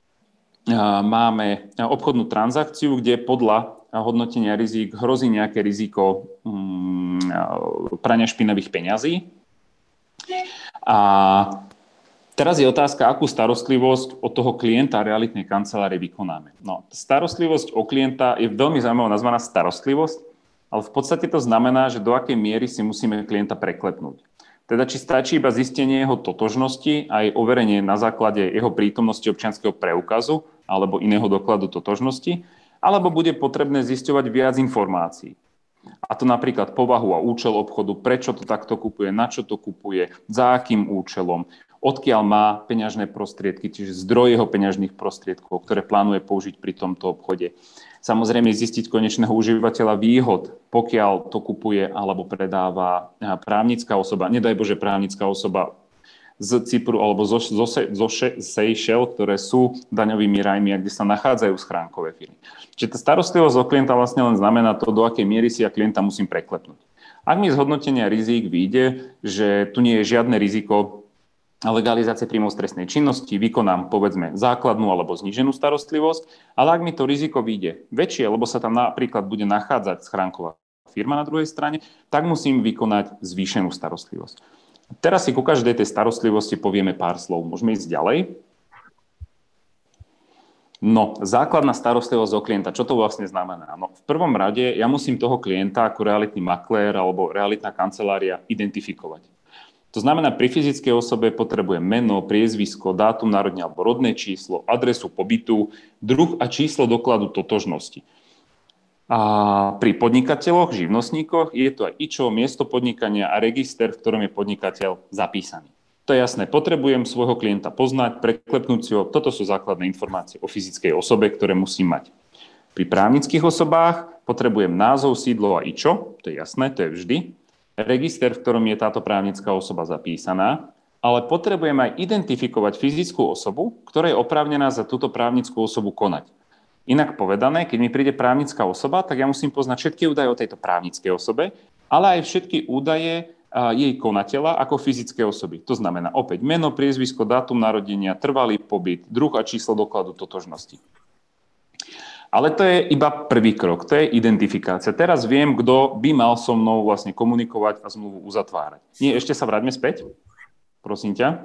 máme obchodnú transakciu, kde podľa hodnotenia rizík hrozí nejaké riziko prania špinavých peňazí. A teraz je otázka, akú starostlivosť od toho klienta realitnej kancelárie vykonáme. No, starostlivosť o klienta je veľmi zaujímavá nazvaná starostlivosť, ale v podstate to znamená, že do akej miery si musíme klienta preklepnúť. Teda či stačí iba zistenie jeho totožnosti a aj overenie na základe jeho prítomnosti občianskeho preukazu alebo iného dokladu totožnosti, alebo bude potrebné zisťovať viac informácií. A to napríklad povahu a účel obchodu, prečo to takto kupuje, na čo to kupuje, za akým účelom, odkiaľ má peňažné prostriedky, čiže zdroj jeho peňažných prostriedkov, ktoré plánuje použiť pri tomto obchode. Samozrejme zistiť konečného užívateľa výhod, pokiaľ to kupuje alebo predáva právnická osoba, nedaj Bože právnická osoba z Cypru alebo zo, zo, zo Seychelles, ktoré sú daňovými rajmi, kde sa nachádzajú schránkové firmy. Čiže tá starostlivosť o klienta vlastne len znamená to, do akej miery si ja klienta musím preklepnúť. Ak mi z hodnotenia rizík vyjde, že tu nie je žiadne riziko legalizácie príjmov z trestnej činnosti, vykonám povedzme základnú alebo zníženú starostlivosť, ale ak mi to riziko vyjde väčšie, lebo sa tam napríklad bude nachádzať schránková firma na druhej strane, tak musím vykonať zvýšenú starostlivosť. Teraz si ku každej tej starostlivosti povieme pár slov. Môžeme ísť ďalej? No, základná starostlivosť o klienta, čo to vlastne znamená? No, v prvom rade ja musím toho klienta ako realitný maklér alebo realitná kancelária identifikovať. To znamená, pri fyzickej osobe potrebujem meno, priezvisko, dátum narodenia alebo rodné číslo, adresu pobytu, druh a číslo dokladu totožnosti. A pri podnikateľoch, živnostníkoch je to aj í č o, miesto podnikania a register, v ktorom je podnikateľ zapísaný. To je jasné, potrebujem svojho klienta poznať, preklepnúť si ho, toto sú základné informácie o fyzickej osobe, ktoré musím mať. Pri právnických osobách potrebujem názov, sídlo a í č o, to je jasné, to je vždy. Register, v ktorom je táto právnická osoba zapísaná, ale potrebujem aj identifikovať fyzickú osobu, ktorá je oprávnená za túto právnickú osobu konať. Inak povedané, keď mi príde právnická osoba, tak ja musím poznať všetky údaje o tejto právnickej osobe, ale aj všetky údaje jej konateľa ako fyzické osoby. To znamená opäť meno, priezvisko, dátum narodenia, trvalý pobyt, druh a číslo dokladu totožnosti. Ale to je iba prvý krok, to je identifikácia. Teraz viem, kto by mal so mnou vlastne komunikovať a zmluvu uzatvárať. Nie, ešte sa vráťme späť. Prosím ťa.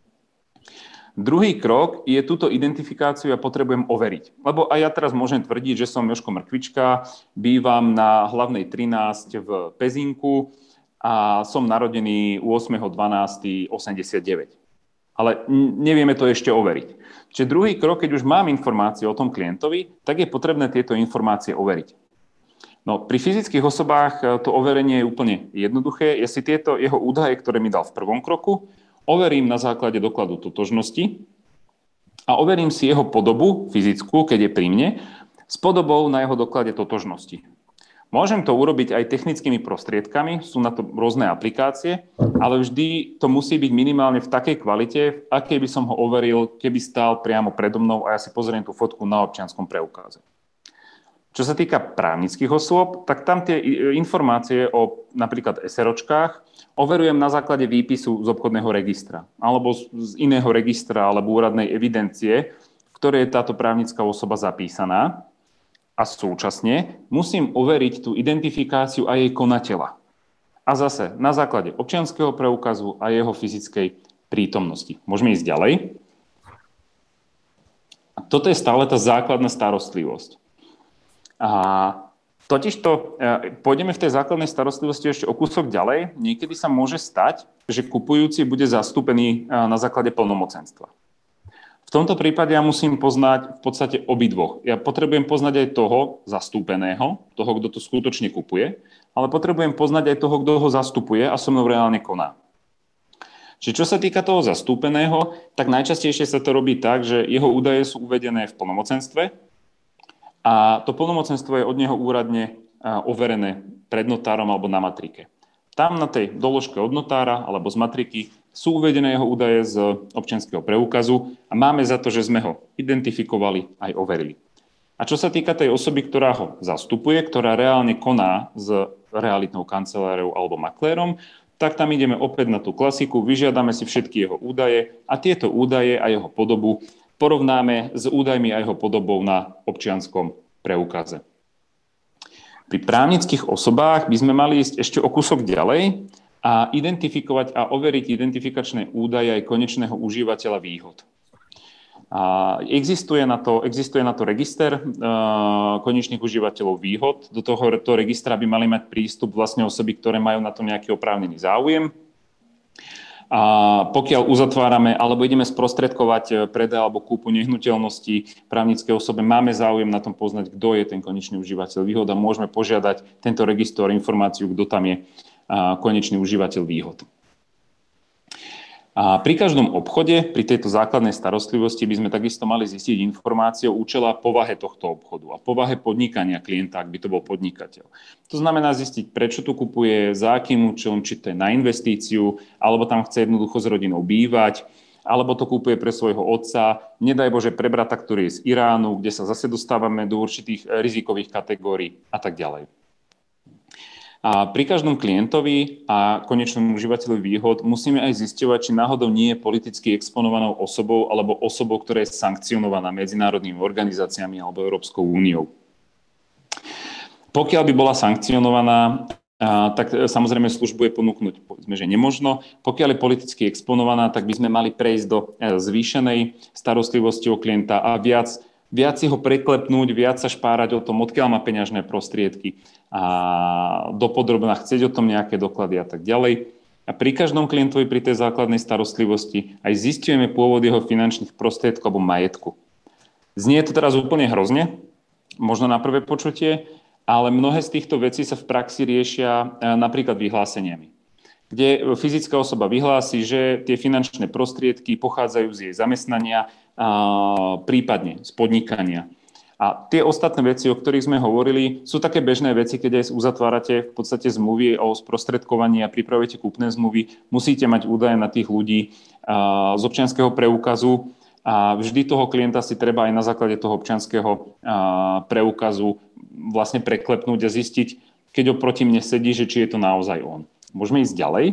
Druhý krok je túto identifikáciu ja potrebujem overiť. Lebo aj ja teraz môžem tvrdiť, že som Jožko Mrkvička, bývam na Hlavnej trinásť v Pezinku a som narodený ôsmeho dvanásteho osemdesiatdeväť. Ale nevieme to ešte overiť. Čiže druhý krok, keď už mám informácie o tom klientovi, tak je potrebné tieto informácie overiť. No, pri fyzických osobách to overenie je úplne jednoduché. Ja si tieto jeho údaje, ktoré mi dal v prvom kroku, overím na základe dokladu totožnosti a overím si jeho podobu fyzickú, keď je pri mne, s podobou na jeho doklade totožnosti. Môžem to urobiť aj technickými prostriedkami, sú na to rôzne aplikácie, ale vždy to musí byť minimálne v takej kvalite, v akej by som ho overil, keby stál priamo predo mnou a ja si pozriem tú fotku na občianskom preukaze. Čo sa týka právnických osôb, tak tam tie informácie o napríklad SROčkách overujem na základe výpisu z obchodného registra alebo z iného registra alebo úradnej evidencie, v ktorej je táto právnická osoba zapísaná. A súčasne musím overiť tú identifikáciu a jej konateľa. A zase na základe občianskeho preukazu a jeho fyzickej prítomnosti. Môžeme ísť ďalej. A toto je stále tá základná starostlivosť. A Totižto pôjdeme v tej základnej starostlivosti ešte o kúsok ďalej. Niekedy sa môže stať, že kupujúci bude zastúpený na základe plnomocenstva. V tomto prípade ja musím poznať v podstate obidvoch. Ja potrebujem poznať aj toho zastúpeného, toho, kto to skutočne kupuje, ale potrebujem poznať aj toho, kto ho zastupuje a so mnou reálne koná. Čiže čo sa týka toho zastúpeného, tak najčastejšie sa to robí tak, že jeho údaje sú uvedené v plnomocenstve a to plnomocenstvo je od neho úradne overené pred notárom alebo na matrike. Tam na tej doložke od notára alebo z matriky sú uvedené jeho údaje z občianskeho preukazu a máme za to, že sme ho identifikovali aj overili. A čo sa týka tej osoby, ktorá ho zastupuje, ktorá reálne koná s realitnou kanceláriou alebo maklérom, tak tam ideme opäť na tú klasiku, vyžiadame si všetky jeho údaje a tieto údaje a jeho podobu porovnáme s údajmi a jeho podobou na občianskom preukaze. Pri právnických osobách by sme mali ísť ešte o kúsok ďalej a identifikovať a overiť identifikačné údaje aj konečného užívateľa výhod. A existuje na to, existuje na to register uh, konečných užívateľov výhod. Do tohoto registra by mali mať prístup vlastne osoby, ktoré majú na to nejaký oprávnený záujem. A pokiaľ uzatvárame alebo ideme sprostredkovať predaj alebo kúpu nehnuteľnosti právnickej osobe, máme záujem na tom poznať, kto je ten konečný užívateľ výhod a môžeme požiadať tento register informáciu, kto tam je konečný užívateľ výhod. A pri každom obchode, pri tejto základnej starostlivosti by sme takisto mali zistiť informáciu o účele a povahe tohto obchodu a povahe podnikania klienta, ak by to bol podnikateľ. To znamená zistiť, prečo tu kupuje, za akým účelom, či to je na investíciu, alebo tam chce jednoducho s rodinou bývať, alebo to kupuje pre svojho otca, nedaj Bože pre brata, ktorý je z Iránu, kde sa zase dostávame do určitých rizikových kategórií a tak ďalej. A pri každom klientovi a konečnom užívateľovi výhod musíme aj zisťovať, či náhodou nie je politicky exponovanou osobou alebo osobou, ktorá je sankcionovaná medzinárodnými organizáciami alebo Európskou úniou. Pokiaľ by bola sankcionovaná, tak samozrejme službu je ponúknuť, povedzme, že nemožno. Pokiaľ je politicky exponovaná, tak by sme mali prejsť do zvýšenej starostlivosti o klienta a viac viac si ho preklepnúť, viac sa špárať o tom, odkiaľ má peňažné prostriedky a dopodrobná chcieť o tom nejaké doklady a tak ďalej. A pri každom klientovi pri tej základnej starostlivosti aj zisťujeme pôvod jeho finančných prostriedkov alebo majetku. Znie to teraz úplne hrozne, možno na prvé počutie, ale mnohé z týchto vecí sa v praxi riešia napríklad vyhláseniami, kde fyzická osoba vyhlási, že tie finančné prostriedky pochádzajú z jej zamestnania, a prípadne z podnikania. A tie ostatné veci, o ktorých sme hovorili, sú také bežné veci, keď aj uzatvárate v podstate zmluvy o sprostredkovaní a pripravujete kúpne zmluvy, musíte mať údaje na tých ľudí z občianskeho preukazu a vždy toho klienta si treba aj na základe toho občianskeho preukazu vlastne preklepnúť a zistiť, keď oproti mne sedí, že či je to naozaj on. Môžeme ísť ďalej?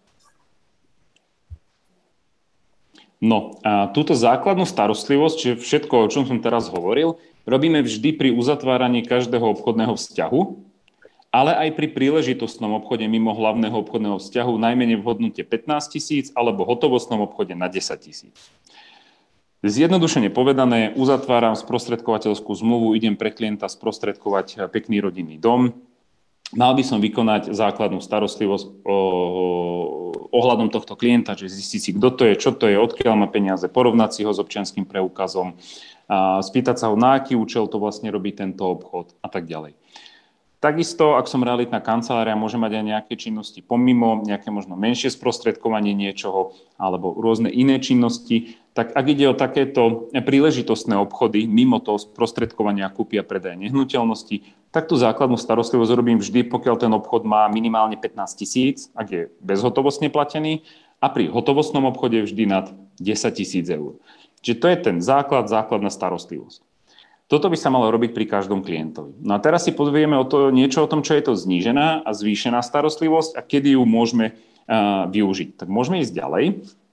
No, a túto základnú starostlivosť, čiže všetko, o čom som teraz hovoril, robíme vždy pri uzatváraní každého obchodného vzťahu, ale aj pri príležitostnom obchode mimo hlavného obchodného vzťahu, najmenej v hodnote pätnásť tisíc alebo hotovostnom obchode na desať tisíc. Zjednodušene povedané, uzatváram sprostredkovateľskú zmluvu, idem pre klienta sprostredkovať pekný rodinný dom. Mal by som vykonať základnú starostlivosť o, ohľadom tohto klienta, že zistiť si, kto to je, čo to je, odkiaľ má peniaze, porovnať si ho s občianskym preukazom, a spýtať sa ho, na aký účel to vlastne robí tento obchod a tak ďalej. Takisto, ak som realitná kancelária, môže mať aj nejaké činnosti pomimo, nejaké možno menšie sprostredkovanie niečoho alebo rôzne iné činnosti, tak ak ide o takéto príležitostné obchody mimo toho sprostredkovania kúpy a predaja nehnuteľnosti, tak tú základnú starostlivosť robím vždy, pokiaľ ten obchod má minimálne pätnásť tisíc, ak je bezhotovostne platený, a pri hotovostnom obchode vždy nad desať tisíc eur. Čiže to je ten základ, základná starostlivosť. Toto by sa malo robiť pri každom klientovi. No a teraz si povieme o to, niečo o tom, čo je to znížená a zvýšená starostlivosť a kedy ju môžeme uh, využiť. Tak môžeme ísť ďalej.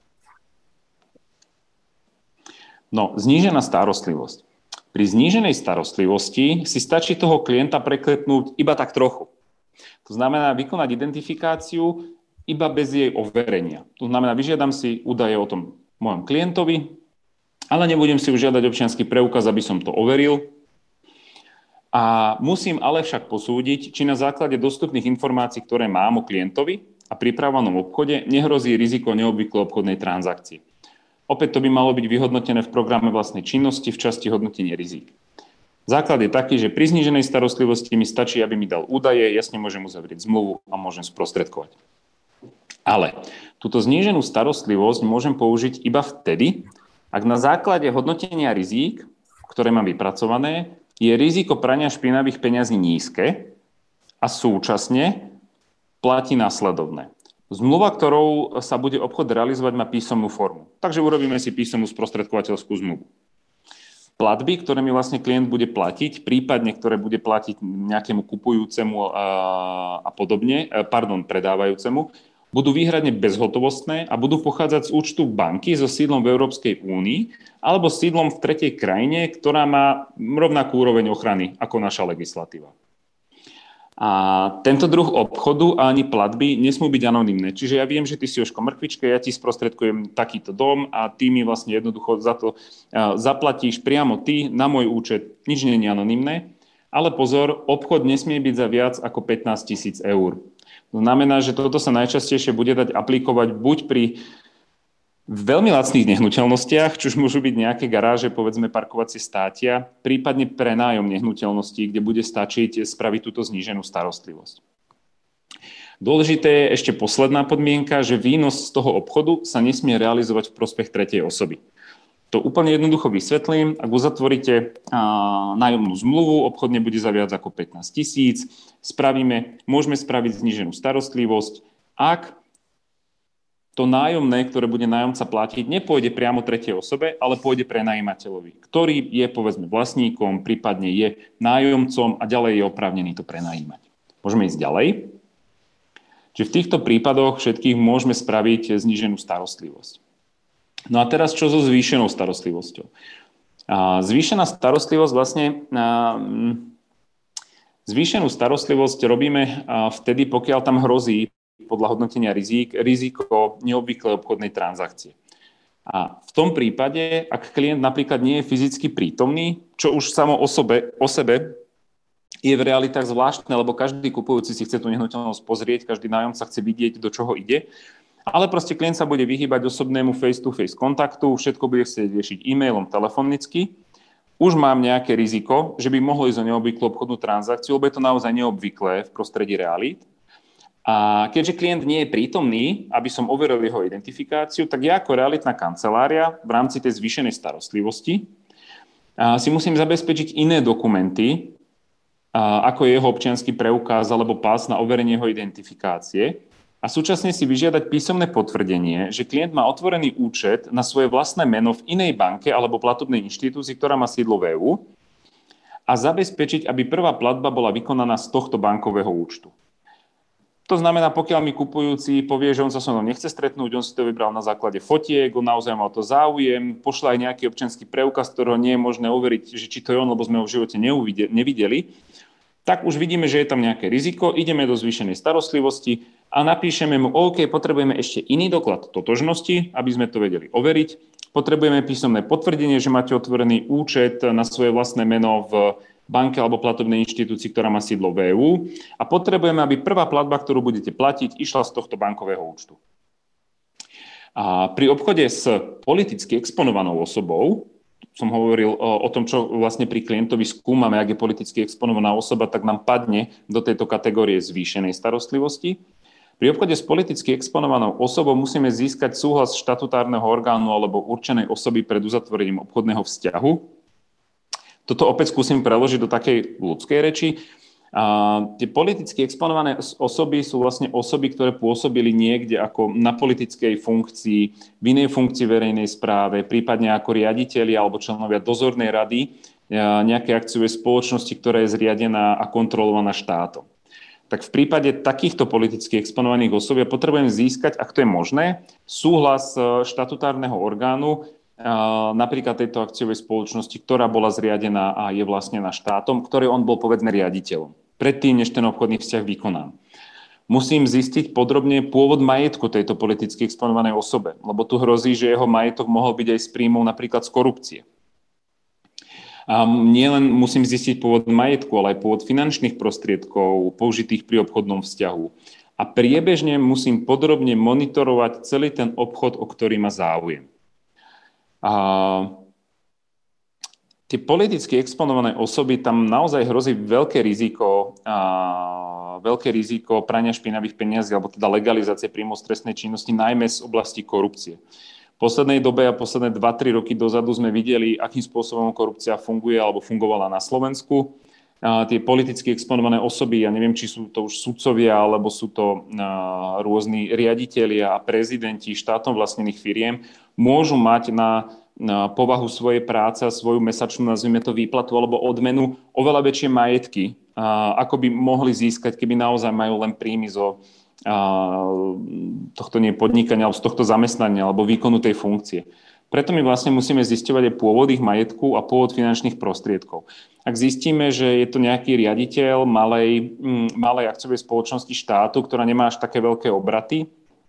No, znížená starostlivosť. Pri zníženej starostlivosti si stačí toho klienta preklepnúť iba tak trochu. To znamená vykonať identifikáciu iba bez jej overenia. To znamená, vyžiadam si údaje o tom mojom klientovi, ale nebudem si už žiadať občiansky preukaz, aby som to overil. A musím ale však posúdiť, či na základe dostupných informácií, ktoré mám o klientovi a pripravovanom obchode, nehrozí riziko neobvyklej obchodnej transakcie. Opäť to by malo byť vyhodnotené v programe vlastnej činnosti v časti hodnotenie rizík. Základ je taký, že pri zníženej starostlivosti mi stačí, aby mi dal údaje, jasne môžem uzavrieť zmluvu a môžem sprostredkovať. Ale túto zníženú starostlivosť môžem použiť iba vtedy, ak na základe hodnotenia rizík, ktoré mám vypracované, je riziko prania špinavých peňazí nízke a súčasne platí následovné. Zmluva, ktorou sa bude obchod realizovať, má písomnú formu. Takže urobíme si písomnú sprostredkovateľskú zmluvu. Platby, ktoré mi vlastne klient bude platiť, prípadne ktoré bude platiť nejakému kupujúcemu a, a podobne, pardon, predávajúcemu, budú výhradne bezhotovostné a budú pochádzať z účtu banky so sídlom v Európskej únii alebo sídlom v tretej krajine, ktorá má rovnakú úroveň ochrany ako naša legislatíva. A tento druh obchodu a ani platby nesmú byť anonymné. Čiže ja viem, že ty si Jožko Mrkvička, ja ti sprostredkujem takýto dom a ty mi vlastne jednoducho za to zaplatíš priamo ty na môj účet. Nič nie je anonymné, ale pozor, obchod nesmie byť za viac ako pätnásť tisíc eur. To znamená, že toto sa najčastejšie bude dať aplikovať buď pri veľmi lacných nehnuteľnostiach, čo už môžu byť nejaké garáže, povedzme parkovacie státia, prípadne prenájom nehnuteľností, kde bude stačiť spraviť túto zníženú starostlivosť. Dôležité je ešte posledná podmienka, že výnos z toho obchodu sa nesmie realizovať v prospech tretej osoby. To úplne jednoducho vysvetlím. Ak uzatvoríte nájomnú zmluvu, obchod nebude za viac ako pätnásť tisíc, spravíme, môžeme spraviť zníženú starostlivosť, ak to nájomné, ktoré bude nájomca platiť, nepôjde priamo tretej osobe, ale pôjde prenajímateľovi, ktorý je povedzme vlastníkom, prípadne je nájomcom a ďalej je oprávnený to prenajímať. Môžeme ísť ďalej. Čiže v týchto prípadoch všetkých môžeme spraviť zníženú starostlivosť. No a teraz čo so zvýšenou starostlivosťou? Zvýšená starostlivosť vlastne, zvýšenú starostlivosť robíme vtedy, pokiaľ tam hrozí podľa hodnotenia rizík, riziko neobvyklej obchodnej transakcie. A v tom prípade, ak klient napríklad nie je fyzicky prítomný, čo už samo o sebe, o sebe je v realitách zvláštne, lebo každý kupujúci si chce tú nehnuteľnosť pozrieť, každý nájomca chce vidieť, do čoho ide. Ale proste klient sa bude vyhýbať osobnému face-to-face kontaktu, všetko bude chcieť riešiť e-mailom, telefonicky. Už mám nejaké riziko, že by mohlo ísť o neobvyklú obchodnú transakciu, lebo je to naozaj neobvyklé v prostredí realít. A keďže klient nie je prítomný, aby som overil jeho identifikáciu, tak ja ako realitná kancelária v rámci tej zvýšenej starostlivosti si musím zabezpečiť iné dokumenty, ako je jeho občiansky preukaz alebo pás na overenie jeho identifikácie. A súčasne si vyžiadať písomné potvrdenie, že klient má otvorený účet na svoje vlastné meno v inej banke alebo platobnej inštitúcii, ktorá má sídlo v EÚ a zabezpečiť, aby prvá platba bola vykonaná z tohto bankového účtu. To znamená, pokiaľ mi kupujúci povie, že on sa so mnou nechce stretnúť, on si to vybral na základe fotiek, on naozaj mal to záujem, pošle aj nejaký občiansky preukaz, ktorého nie je možné overiť, že či to je on, lebo sme ho v živote nevideli, tak už vidíme, že je tam nejaké riziko, ideme do zvýšenej starostlivosti a napíšeme mu, OK, potrebujeme ešte iný doklad totožnosti, aby sme to vedeli overiť. Potrebujeme písomné potvrdenie, že máte otvorený účet na svoje vlastné meno v banke alebo platobnej inštitúcii, ktorá má sídlo v EÚ. A potrebujeme, aby prvá platba, ktorú budete platiť, išla z tohto bankového účtu. A pri obchode s politicky exponovanou osobou, som hovoril o, o tom, čo vlastne pri klientovi skúmame, ak je politicky exponovaná osoba, tak nám padne do tejto kategórie zvýšenej starostlivosti. Pri obchode s politicky exponovanou osobou musíme získať súhlas štatutárneho orgánu alebo určenej osoby pred uzatvorením obchodného vzťahu. Toto opäť skúsim preložiť do takej ľudskej reči. A tie politicky exponované osoby sú vlastne osoby, ktoré pôsobili niekde ako na politickej funkcii, v inej funkcii verejnej správe, prípadne ako riaditeľi alebo členovia dozornej rady nejakej akciovej spoločnosti, ktorá je zriadená a kontrolovaná štátom. Tak v prípade takýchto politicky exponovaných osôb ja potrebujem získať, ak to je možné, súhlas štatutárneho orgánu, napríklad tejto akciovej spoločnosti, ktorá bola zriadená a je vlastnená štátom, ktorej on bol povedzme riaditeľom, predtým, než ten obchodný vzťah vykonám. Musím zistiť podrobne pôvod majetku tejto politicky exponovanej osobe, lebo tu hrozí, že jeho majetok mohol byť aj z príjmov napríklad z korupcie. A nielen musím zistiť pôvod majetku, ale aj pôvod finančných prostriedkov použitých pri obchodnom vzťahu. A priebežne musím podrobne monitorovať celý ten obchod, o ktorý má záujem. A tie politicky exponované osoby, tam naozaj hrozí veľké riziko, a veľké riziko prania špinavých peniazí, alebo teda legalizácie príjmov z trestnej činnosti, najmä z oblasti korupcie. V poslednej dobe a posledné dva tri roky dozadu sme videli, akým spôsobom korupcia funguje alebo fungovala na Slovensku. A tie politicky exponované osoby, ja neviem, či sú to už sudcovia, alebo sú to rôzni riaditelia a prezidenti štátom vlastnených firiem, môžu mať na, na povahu svojej práce, svoju mesačnú, nazvime to, výplatu alebo odmenu oveľa väčšie majetky, a, ako by mohli získať, keby naozaj majú len príjmy zo a, tohto nie podnikania, alebo z tohto zamestnania, alebo výkonu tej funkcie. Preto my vlastne musíme zisťovať aj pôvod ich majetku a pôvod finančných prostriedkov. Ak zistíme, že je to nejaký riaditeľ malej, malej akciovej spoločnosti štátu, ktorá nemá až také veľké obraty,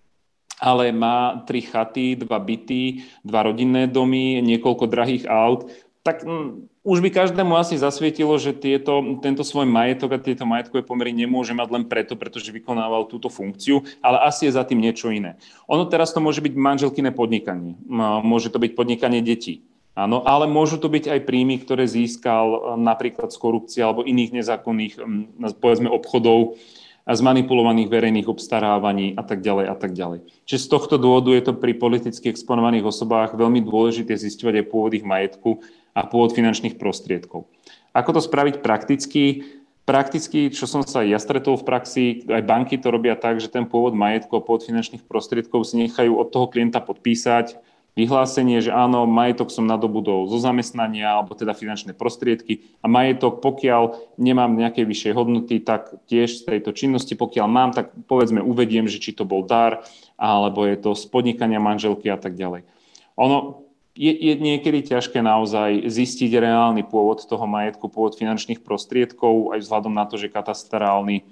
ale má tri chaty, dva byty, dva rodinné domy, niekoľko drahých aut, tak um, už by každému asi zasvietilo, že tieto, tento svoj majetok a tieto majetkové pomery nemôže mať len preto, pretože vykonával túto funkciu, ale asi je za tým niečo iné. Ono teraz to môže byť manželkyné podnikanie, môže to byť podnikanie detí, áno, ale môžu to byť aj príjmy, ktoré získal napríklad z korupcie alebo iných nezákonných, povedzme, obchodov, a zmanipulovaných verejných obstarávaní a tak ďalej a tak ďalej. Čiže z tohto dôvodu je to pri politicky exponovaných osobách veľmi dôležité zisťovať aj pôvod ich majetku a pôvod finančných prostriedkov. Ako to spraviť prakticky? Prakticky, čo som sa aj ja stretol v praxi, aj banky to robia tak, že ten pôvod majetku a pôvod finančných prostriedkov si nechajú od toho klienta podpísať vyhlásenie, že áno, majetok som nadobudol zo zamestnania, alebo teda finančné prostriedky a majetok, pokiaľ nemám nejaké vyššie hodnoty, tak tiež z tejto činnosti, pokiaľ mám, tak povedzme uvediem, že či to bol dar, alebo je to z podnikania manželky a tak ďalej. Ono je, je niekedy ťažké naozaj zistiť reálny pôvod toho majetku, pôvod finančných prostriedkov, aj vzhľadom na to, že katastrálny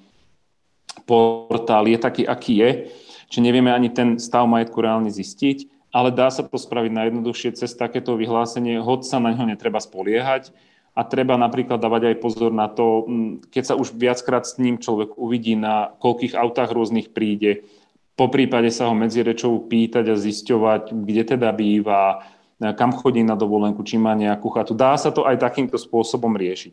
portál je taký, aký je, že nevieme ani ten stav majetku reálne zistiť, ale dá sa to spraviť najjednoduchšie cez takéto vyhlásenie, hoď sa na ňo netreba spoliehať a treba napríklad dávať aj pozor na to, keď sa už viackrát s ním človek uvidí, na koľkých autách rôznych príde, po prípade sa ho medzi rečou pýtať a zisťovať, kde teda býva, kam chodí na dovolenku, či má nejakú chatu. Dá sa to aj takýmto spôsobom riešiť.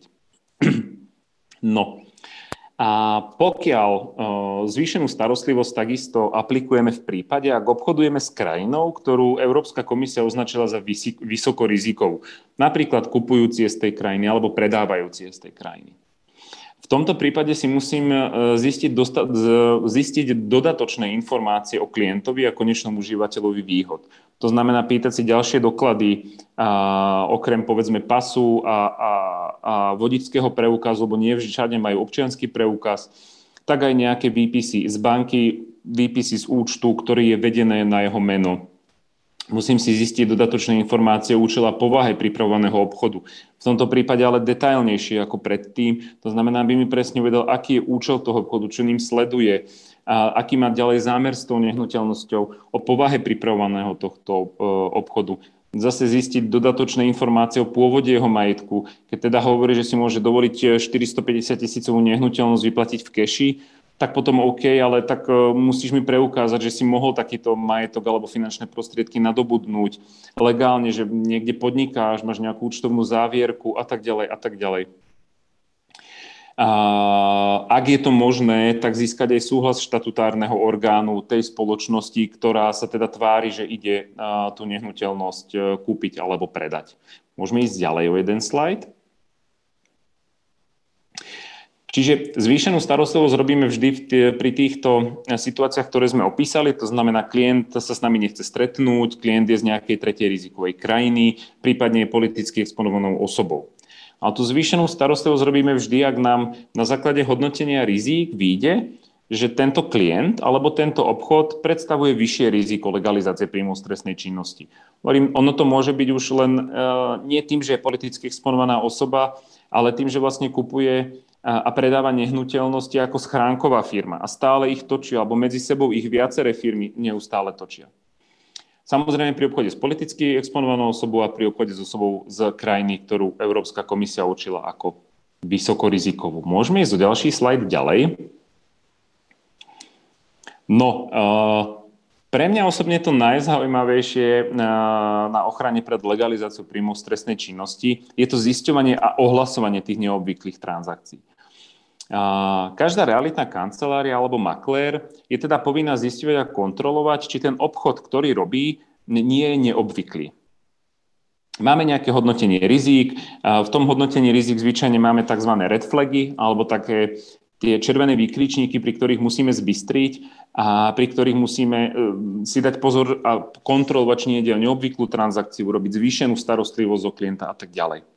No. A pokiaľ uh, zvýšenú starostlivosť takisto aplikujeme v prípade, ak obchodujeme s krajinou, ktorú Európska komisia označila za vysik, vysoko rizikovú, napríklad kupujúci z tej krajiny alebo predávajúci z tej krajiny. V tomto prípade si musím zistiť, dosta- zistiť dodatočné informácie o klientovi a konečnom užívateľovi výhod. To znamená pýtať si ďalšie doklady, a, okrem povedzme pasu a, a, a vodičského preukazu, lebo nie všade majú občiansky preukaz, tak aj nejaké výpisy z banky, výpisy z účtu, ktorý je vedené na jeho meno. Musím si zistiť dodatočné informácie o účele a povahe pripravovaného obchodu. V tomto prípade ale detailnejšie ako predtým. To znamená, aby mi presne uvedel, aký je účel toho obchodu, čo ním sleduje, a aký má ďalej zámer s tou nehnuteľnosťou, o povahe pripravovaného tohto e, obchodu. Zase zistiť dodatočné informácie o pôvode jeho majetku. Keď teda hovorí, že si môže dovoliť štyristopäťdesiat tisícovú nehnuteľnosť vyplatiť v keši, tak potom OK, ale tak uh, musíš mi preukázať, že si mohol takýto majetok alebo finančné prostriedky nadobudnúť legálne, že niekde podnikáš, máš nejakú účtovnú závierku a tak ďalej a tak ďalej. A ak je to možné, tak získať aj súhlas štatutárneho orgánu tej spoločnosti, ktorá sa teda tvári, že ide uh, tú nehnuteľnosť uh, kúpiť alebo predať. Môžeme ísť ďalej o jeden slajd. Čiže zvýšenú starostlivosť robíme vždy pri týchto situáciách, ktoré sme opísali. To znamená, klient sa s nami nechce stretnúť, klient je z nejakej tretej rizikovej krajiny, prípadne je politicky exponovanou osobou. A tú zvýšenú starostlivosť robíme vždy, ak nám na základe hodnotenia rizík vyjde, že tento klient alebo tento obchod predstavuje vyššie riziko legalizácie príjmov z trestnej činnosti. Hovorím, ono to môže byť už len uh, nie tým, že je politicky exponovaná osoba, ale tým, že vlastne kupuje a predáva nehnuteľnosti ako schránková firma a stále ich točia, alebo medzi sebou ich viaceré firmy neustále točia. Samozrejme pri obchode s politicky exponovanou osobou a pri obchode s osobou z krajiny, ktorú Európska komisia určila ako vysokorizikovú. Môžeme ísť do ďalší slajd ďalej. No, pre mňa osobne to najzaujímavejšie na ochrane pred legalizáciou príjmov z trestnej činnosti je to zisťovanie a ohlasovanie tých neobvyklých transakcií. Každá realitná kancelária alebo maklér je teda povinná zisťovať a kontrolovať, či ten obchod, ktorý robí, nie je neobvyklý. Máme nejaké hodnotenie rizík. V tom hodnotení rizík zvyčajne máme tzv. Red flagy alebo také tie červené výkričníky, pri ktorých musíme zbystriť a pri ktorých musíme si dať pozor a kontrolovať, či nie ide o neobvyklú transakciu, urobiť zvýšenú starostlivosť o klienta a tak ďalej.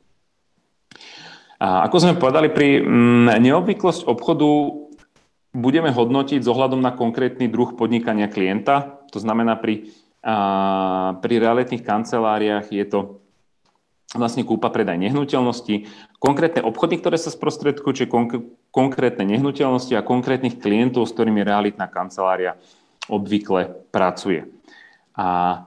A ako sme povedali, pri neobvyklosť obchodu budeme hodnotiť s ohľadom na konkrétny druh podnikania klienta. To znamená, pri, a, pri realitných kanceláriách je to vlastne kúpa, predaj nehnuteľnosti, konkrétne obchody, ktoré sa sprostredkujú, či konk- konkrétne nehnuteľnosti a konkrétnych klientov, s ktorými realitná kancelária obvykle pracuje. A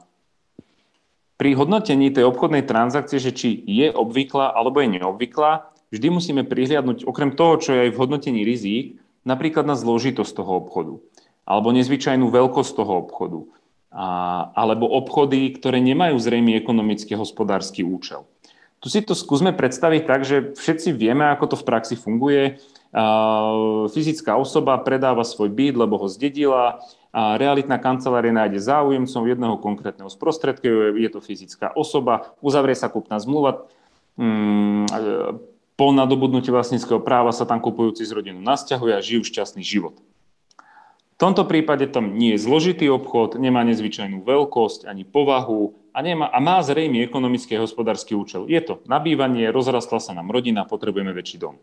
pri hodnotení tej obchodnej transakcie, že či je obvyklá alebo je neobvyklá, vždy musíme prihliadnúť okrem toho, čo je aj v hodnotení rizík, napríklad na zložitosť toho obchodu, alebo nezvyčajnú veľkosť toho obchodu, a, alebo obchody, ktoré nemajú zrejmý ekonomický a hospodársky účel. Tu si to skúsme predstaviť tak, že všetci vieme, ako to v praxi funguje. A, fyzická osoba predáva svoj byt, lebo ho zdedila, a realitná kancelária nájde záujemcom jedného konkrétneho sprostredku, je to fyzická osoba, uzavrie sa kúpna zmluva, hmm, po nadobudnutí vlastníckeho práva sa tam kupujúci z rodinu nasťahuje a žijú šťastný život. V tomto prípade tam nie je zložitý obchod, nemá nezvyčajnú veľkosť ani povahu a, nemá, a má zrejmý ekonomický a hospodársky účel. Je to nabývanie, rozrastla sa nám rodina, potrebujeme väčší dom.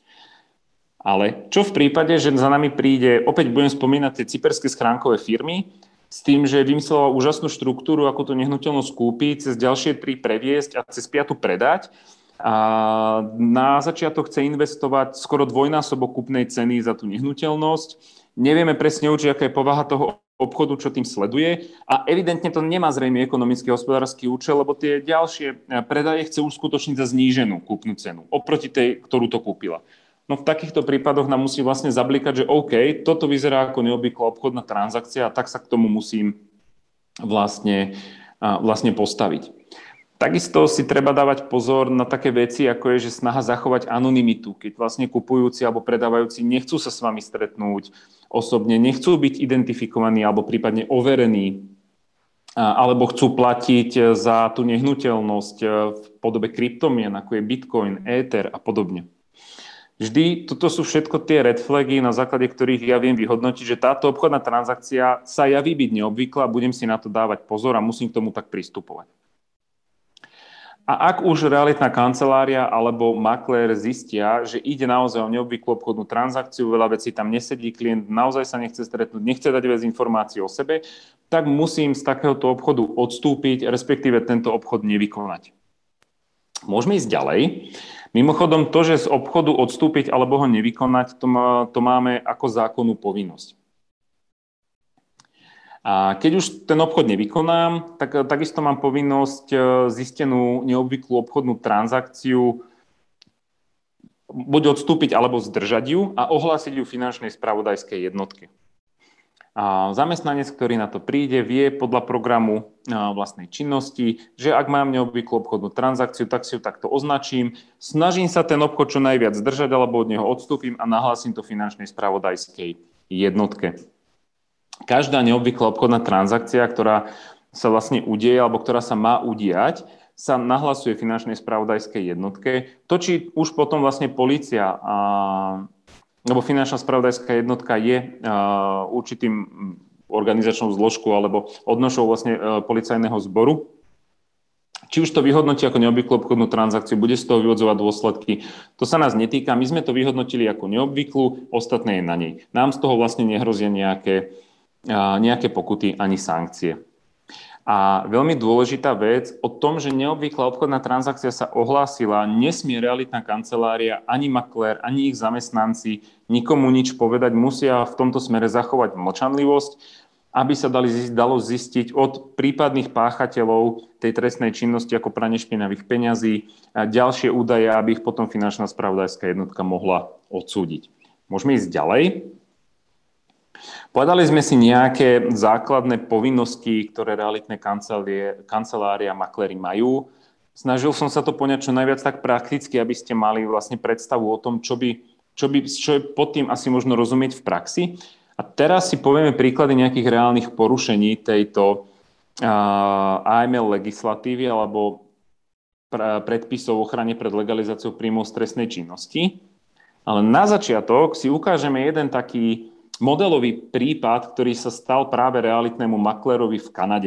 Ale čo v prípade, že za nami príde, opäť budem spomínať tie cyperské schránkové firmy, s tým, že vymyslela úžasnú štruktúru, ako tú nehnuteľnosť kúpiť, cez ďalšie tri previesť a cez piatu predať. A na začiatok chce investovať skoro dvojnásobok kúpnej ceny za tú nehnuteľnosť. Nevieme presne určiť, aká je povaha toho obchodu, čo tým sleduje. A evidentne to nemá zrejme ekonomický a hospodársky účel, lebo tie ďalšie predaje chce uskutočniť za zníženú kúpnu cenu oproti tej, ktorú to kúpila. No v takýchto prípadoch nám musí vlastne zablikať, že OK, toto vyzerá ako neobvyklá obchodná transakcia a tak sa k tomu musím vlastne, vlastne postaviť. Takisto si treba dávať pozor na také veci, ako je, že snaha zachovať anonymitu, keď vlastne kupujúci alebo predávajúci nechcú sa s vami stretnúť osobne, nechcú byť identifikovaní alebo prípadne overení, alebo chcú platiť za tú nehnuteľnosť v podobe kryptomien, ako je Bitcoin, Ether a podobne. Vždy, toto sú všetko tie red flagy, na základe ktorých ja viem vyhodnotiť, že táto obchodná transakcia sa javí byť neobvyklá, budem si na to dávať pozor a musím k tomu tak pristupovať. A ak už realitná kancelária alebo maklér zistia, že ide naozaj o neobvyklú obchodnú transakciu, veľa vecí tam nesedí, klient naozaj sa nechce stretnúť, nechce dať viac informácií o sebe, tak musím z takéhoto obchodu odstúpiť, respektíve tento obchod nevykonať. Môžeme ísť ďalej. Mimochodom, to, že z obchodu odstúpiť alebo ho nevykonať, to, má, to máme ako zákonnú povinnosť. A keď už ten obchod nevykonám, tak takisto mám povinnosť zistenú neobvyklú obchodnú transakciu buď odstúpiť alebo zdržať ju a ohlásiť ju finančnej spravodajskej jednotke. A zamestnanec, ktorý na to príde, vie podľa programu vlastnej činnosti, že ak mám neobvyklú obchodnú transakciu, tak si ju takto označím, snažím sa ten obchod čo najviac zdržať alebo od neho odstúpim a nahlásim to finančnej spravodajskej jednotke. Každá neobvyklá obchodná transakcia, ktorá sa vlastne udieje alebo ktorá sa má udiať, sa nahlasuje finančnej spravodajskej jednotke. To, či už potom vlastne polícia, alebo finančná spravodajská jednotka je určitým organizačnou zložkou alebo odnošou vlastne policajného zboru, či už to vyhodnotí ako neobvyklú obchodnú transakciu, bude z toho vyvodzovať dôsledky. To sa nás netýka. My sme to vyhodnotili ako neobvyklú, ostatné je na nej. Nám z toho vlastne nehrozia nejaké nejaké pokuty ani sankcie. A veľmi dôležitá vec, o tom, že neobvyklá obchodná transakcia sa ohlásila, nesmie realitná kancelária, ani maklér, ani ich zamestnanci nikomu nič povedať, musia v tomto smere zachovať mlčanlivosť. aby sa dali, dalo zistiť od prípadných páchateľov tej trestnej činnosti ako pranie špinavých peňazí a ďalšie údaje, aby ich potom finančná spravodajská jednotka mohla odsúdiť. Môžeme ísť ďalej. Povedali sme si nejaké základné povinnosti, ktoré realitné kancelárie a makléri majú. Snažil som sa to poňať čo najviac tak prakticky, aby ste mali vlastne predstavu o tom, čo, by, čo, by, čo je pod tým asi možno rozumieť v praxi. A teraz si povieme príklady nejakých reálnych porušení tejto á em el legislatívy alebo predpisov o ochrane pred legalizáciou príjmov z trestnej činnosti. Ale na začiatok si ukážeme jeden taký modelový prípad, ktorý sa stal práve realitnému maklérovi v Kanade.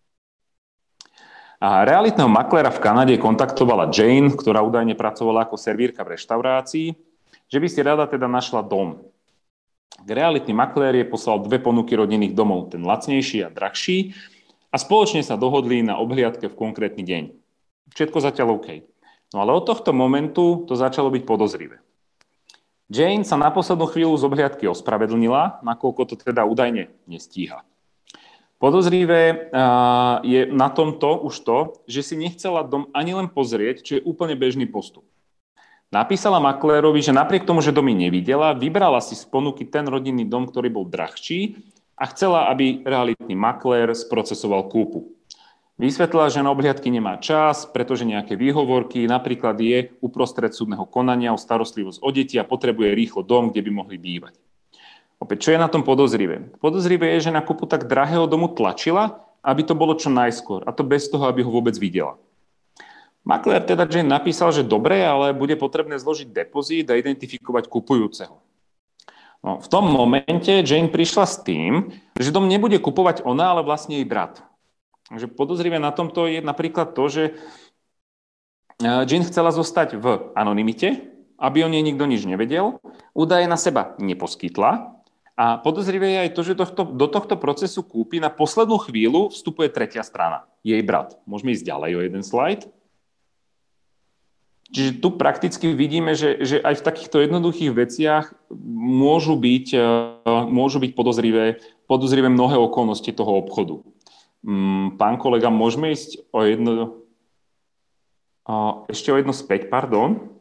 A realitného makléra v Kanade kontaktovala Jane, ktorá údajne pracovala ako servírka v reštaurácii, že by si rada teda našla dom. Realitný maklér je poslal dve ponuky rodinných domov, ten lacnejší a drahší, a spoločne sa dohodli na obhliadke v konkrétny deň. Všetko zatiaľ OK. No ale od tohto momentu to začalo byť podozrivé. Jane sa na poslednú chvíľu z obhliadky ospravedlnila, nakoľko to teda údajne nestíha. Podozrivé je na tomto už to, že si nechcela dom ani len pozrieť, čo je úplne bežný postup. Napísala maklérovi, že napriek tomu, že domy nevidela, vybrala si z ponuky ten rodinný dom, ktorý bol drahší a chcela, aby realitný maklér sprocesoval kúpu. Vysvetlila, že na obhliadky nemá čas, pretože nejaké výhovorky, napríklad je uprostred súdneho konania o starostlivosť o deti a potrebuje rýchlo dom, kde by mohli bývať. Opäť, čo je na tom podozrivé? Podozrivé je, že na kúpu tak drahého domu tlačila, aby to bolo čo najskôr, a to bez toho, aby ho vôbec videla. Maklér teda Jane napísal, že dobre, ale bude potrebné zložiť depozít a identifikovať kupujúceho. No, v tom momente Jane prišla s tým, že dom nebude kupovať ona, ale vlastne jej brat. Takže podozrivé na tomto je napríklad to, že Jane chcela zostať v anonymite, aby o nej nikto nič nevedel, údaje na seba neposkytla a podozrivé je aj to, že tohto, do tohto procesu kúpy na poslednú chvíľu vstupuje tretia strana, jej brat. Môžeme ísť ďalej o jeden slajd. Čiže tu prakticky vidíme, že, že aj v takýchto jednoduchých veciach môžu byť, môžu byť podozrivé, podozrivé mnohé okolnosti toho obchodu. Pán kolega, môžeme ísť o jedno, ešte o jedno späť, pardon.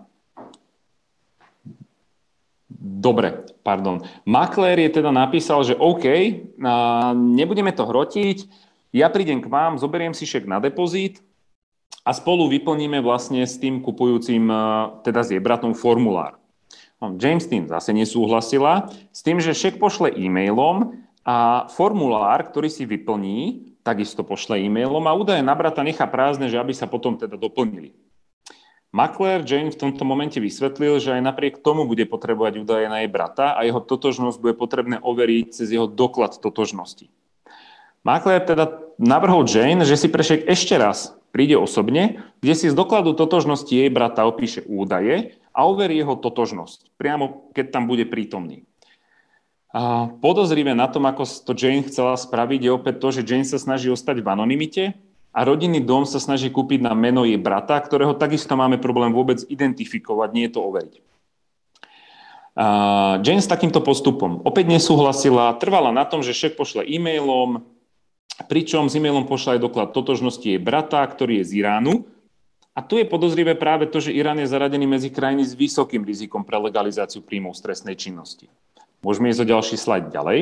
Dobre, pardon. Maklér je teda napísal, že OK, nebudeme to hrotiť, ja prídem k vám, zoberiem si šek na depozít, a spolu vyplníme vlastne s tým kupujúcim, teda s jej bratom, formulár. No, James tým zase nesúhlasila, s tým, že šek pošle e-mailom a formulár, ktorý si vyplní, takisto pošle e-mailom a údaje na brata nechá prázdne, že aby sa potom teda doplnili. Maklér Jane v tomto momente vysvetlil, že aj napriek tomu bude potrebovať údaje na jej brata a jeho totožnosť bude potrebné overiť cez jeho doklad totožnosti. Maklér teda navrhol Jane, že si pre šek ešte raz príde osobne, kde si z dokladu totožnosti jej brata opíše údaje a overí jeho totožnosť, priamo keď tam bude prítomný. A podozrivé na tom, ako to Jane chcela spraviť, je opäť to, že Jane sa snaží ostať v anonymite a rodinný dom sa snaží kúpiť na meno jej brata, ktorého takisto máme problém vôbec identifikovať, nie je to overiť. A Jane s takýmto postupom opäť nesúhlasila, trvala na tom, že šek pošle e-mailom, pričom s e-mailom pošla aj doklad totožnosti jej brata, ktorý je z Iránu. A tu je podozrivé práve to, že Irán je zaradený medzi krajiny s vysokým rizikom pre legalizáciu príjmov z trestnej činnosti. Môžeme ísť o ďalší slajd ďalej.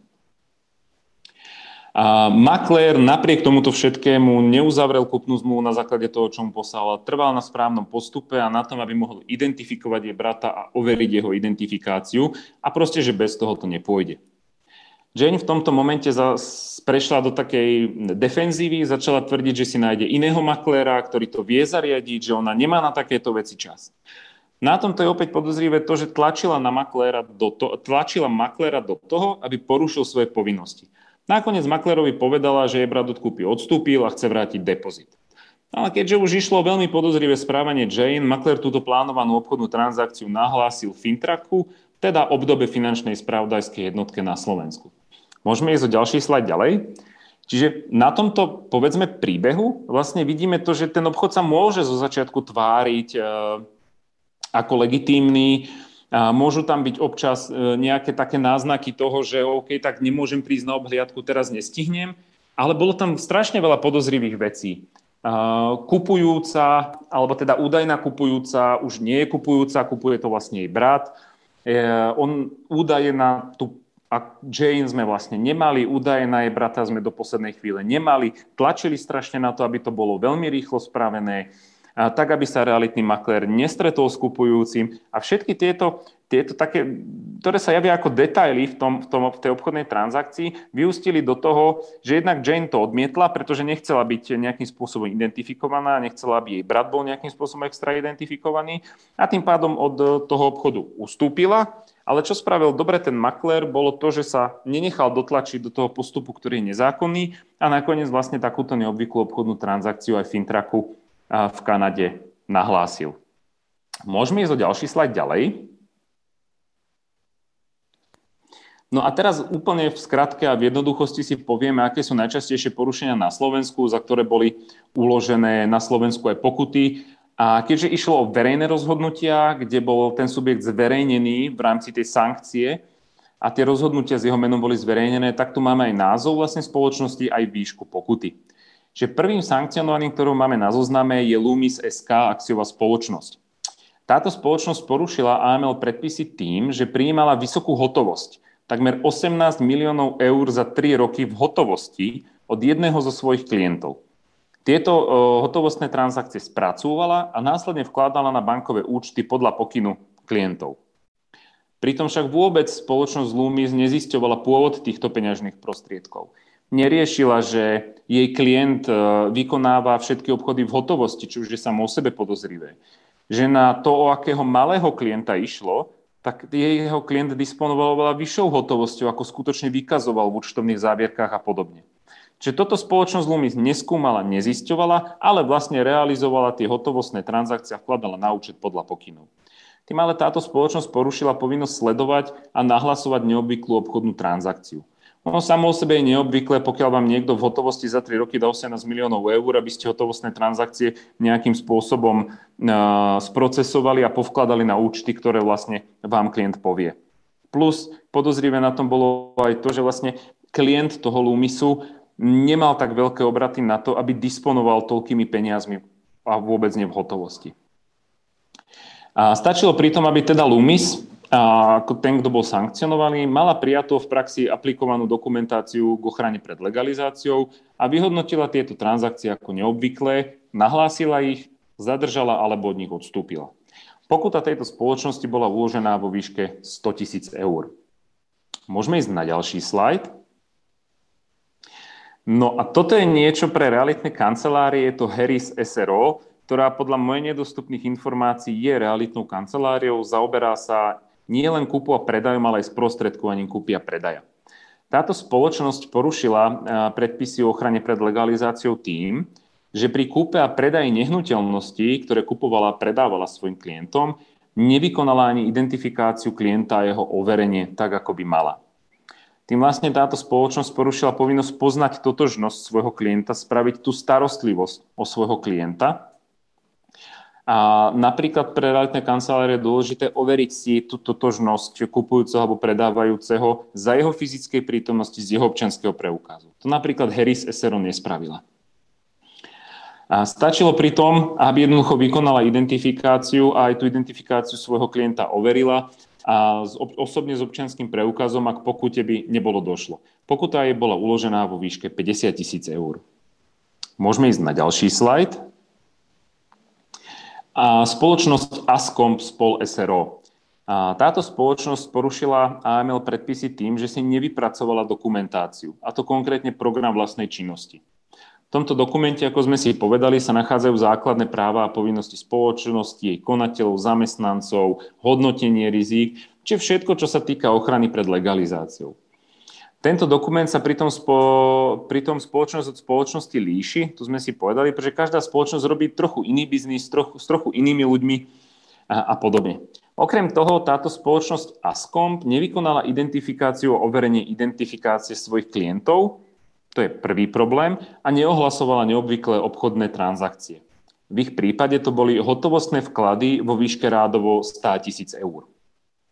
A maklér napriek tomuto všetkému neuzavrel kúpnu zmluvu na základe toho, čo mu poslal, trval na správnom postupe a na tom, aby mohol identifikovať jej brata a overiť jeho identifikáciu a proste, že bez toho to nepôjde. Jane v tomto momente prešla do takej defenzívy, začala tvrdiť, že si nájde iného makléra, ktorý to vie zariadiť, že ona nemá na takéto veci čas. Na tomto je opäť podozrivé to, že tlačila, na makléra do to, tlačila makléra do toho, aby porušil svoje povinnosti. Nakoniec maklérovi povedala, že jej brat od kúpy odstúpil a chce vrátiť depozit. Ale keďže už išlo veľmi podozrivé správanie Jane, maklér túto plánovanú obchodnú transakciu nahlásil Fintraku, teda obdobe finančnej spravodajskej jednotke na Slovensku. Môžeme ísť o ďalší slajd ďalej. Čiže na tomto, povedzme, príbehu vlastne vidíme to, že ten obchod sa môže zo začiatku tváriť e, ako legitímny, A môžu tam byť občas nejaké také náznaky toho, že OK, tak nemôžem prísť na obhliadku, teraz nestihnem, ale bolo tam strašne veľa podozrivých vecí. Kupujúca, alebo teda údajná kupujúca už nie je kupujúca, kupuje to vlastne jej brat. On údaje na tú a Jane sme vlastne nemali, údaje na jej brata sme do poslednej chvíle nemali, tlačili strašne na to, aby to bolo veľmi rýchlo spravené, a tak, aby sa realitný maklér nestretol s kupujúcim. A všetky tieto, tieto také, ktoré sa javia ako detaily v, tom, v, tom, v tej obchodnej transakcii, vyústili do toho, že jednak Jane to odmietla, pretože nechcela byť nejakým spôsobom identifikovaná, nechcela, aby jej brat bol nejakým spôsobom extra identifikovaný a tým pádom od toho obchodu ustúpila. Ale čo spravil dobre ten maklér, bolo to, že sa nenechal dotlačiť do toho postupu, ktorý je nezákonný a nakoniec vlastne takúto neobvyklú obchodnú transakciu aj Fintraku v Kanade nahlásil. Môžeme ísť o ďalší slajd ďalej. No a teraz úplne v skratke a v jednoduchosti si povieme, aké sú najčastejšie porušenia na Slovensku, za ktoré boli uložené na Slovensku aj pokuty. A keďže išlo o verejné rozhodnutia, kde bol ten subjekt zverejnený v rámci tej sankcie a tie rozhodnutia s jeho menom boli zverejnené, tak tu máme aj názov vlastne spoločnosti, aj výšku pokuty. Že prvým sankcionovaným, ktorú máme na zozname, je Loomis es ká akciová spoločnosť. Táto spoločnosť porušila á em el predpisy tým, že prijímala vysokú hotovosť. Takmer osemnásť miliónov eur za tri roky v hotovosti od jedného zo svojich klientov. Tieto uh, hotovostné transakcie spracúvala a následne vkladala na bankové účty podľa pokynu klientov. Pritom však vôbec spoločnosť Loomis nezisťovala pôvod týchto peňažných prostriedkov. Neriešila, že jej klient uh, vykonáva všetky obchody v hotovosti, čo už je samo o sebe podozrivé. Že na to, o akého malého klienta išlo, tak jeho klient disponoval oveľa vyššou hotovosťou, ako skutočne vykazoval v účtovných závierkách a podobne. Čiže toto spoločnosť Loomis neskúmala, nezisťovala, ale vlastne realizovala tie hotovostné transakcie a vkladala na účet podľa pokynov. Tým ale táto spoločnosť porušila povinnosť sledovať a nahlasovať neobvyklú obchodnú transakciu. Ono samo o sebe je neobvyklé, pokiaľ vám niekto v hotovosti za tri roky dá osemnásť miliónov eur, aby ste hotovostné transakcie nejakým spôsobom uh, sprocesovali a povkladali na účty, ktoré vlastne vám klient povie. Plus podozrivé na tom bolo aj to, že vlastne klient toho Loomisu nemal tak veľké obraty na to, aby disponoval toľkými peniazmi a vôbec nie v hotovosti. A stačilo pritom, aby teda Loomis, a ako ten, kto bol sankcionovaný, mala prijatú v praxi aplikovanú dokumentáciu k ochrane pred legalizáciou a vyhodnotila tieto transakcie ako neobvyklé, nahlásila ich, zadržala alebo od nich odstúpila. Pokuta tejto spoločnosti bola uložená vo výške sto tisíc eur. Môžeme ísť na ďalší slajd. No a toto je niečo pre realitné kancelárie, je to Harris es er ó, ktorá podľa mojej nedostupných informácií je realitnou kanceláriou, zaoberá sa nie len kúpu a predajom, ale aj sprostredkovaním kúpy a predaja. Táto spoločnosť porušila predpisy o ochrane pred legalizáciou tým, že pri kúpe a predaji nehnuteľností, ktoré kupovala a predávala svojim klientom, nevykonala ani identifikáciu klienta a jeho overenie tak, ako by mala. Tým vlastne táto spoločnosť porušila povinnosť poznať totožnosť svojho klienta, spraviť tú starostlivosť o svojho klienta. A napríklad pre realitné kancelárie je dôležité overiť si tú totožnosť kupujúceho alebo predávajúceho za jeho fyzickej prítomnosti z jeho občianskeho preukazu. To napríklad Harris es er ó nespravila. A stačilo pri tom, aby jednoducho vykonala identifikáciu a aj tú identifikáciu svojho klienta overila a osobne s občianskym preukazom, ak pokute by nebolo došlo. Pokuta jej bola uložená vo výške päťdesiat tisíc eur. Môžeme ísť na ďalší slajd. A spoločnosť Ascom Spol es er ó. A táto spoločnosť porušila á em el predpisy tým, že si nevypracovala dokumentáciu, a to konkrétne program vlastnej činnosti. V tomto dokumente, ako sme si povedali, sa nachádzajú základné práva a povinnosti spoločnosti, jej konateľov, zamestnancov, hodnotenie rizík, či všetko, čo sa týka ochrany pred legalizáciou. Tento dokument sa pritom, spo, pritom spoločnosť od spoločnosti líši, to sme si povedali, pretože každá spoločnosť robí trochu iný biznis, trochu, s trochu inými ľuďmi a, a podobne. Okrem toho, táto spoločnosť Ascom nevykonala identifikáciu a overenie identifikácie svojich klientov, to je prvý problém, a neohlasovala neobvyklé obchodné transakcie. V ich prípade to boli hotovostné vklady vo výške rádovo sto tisíc eur.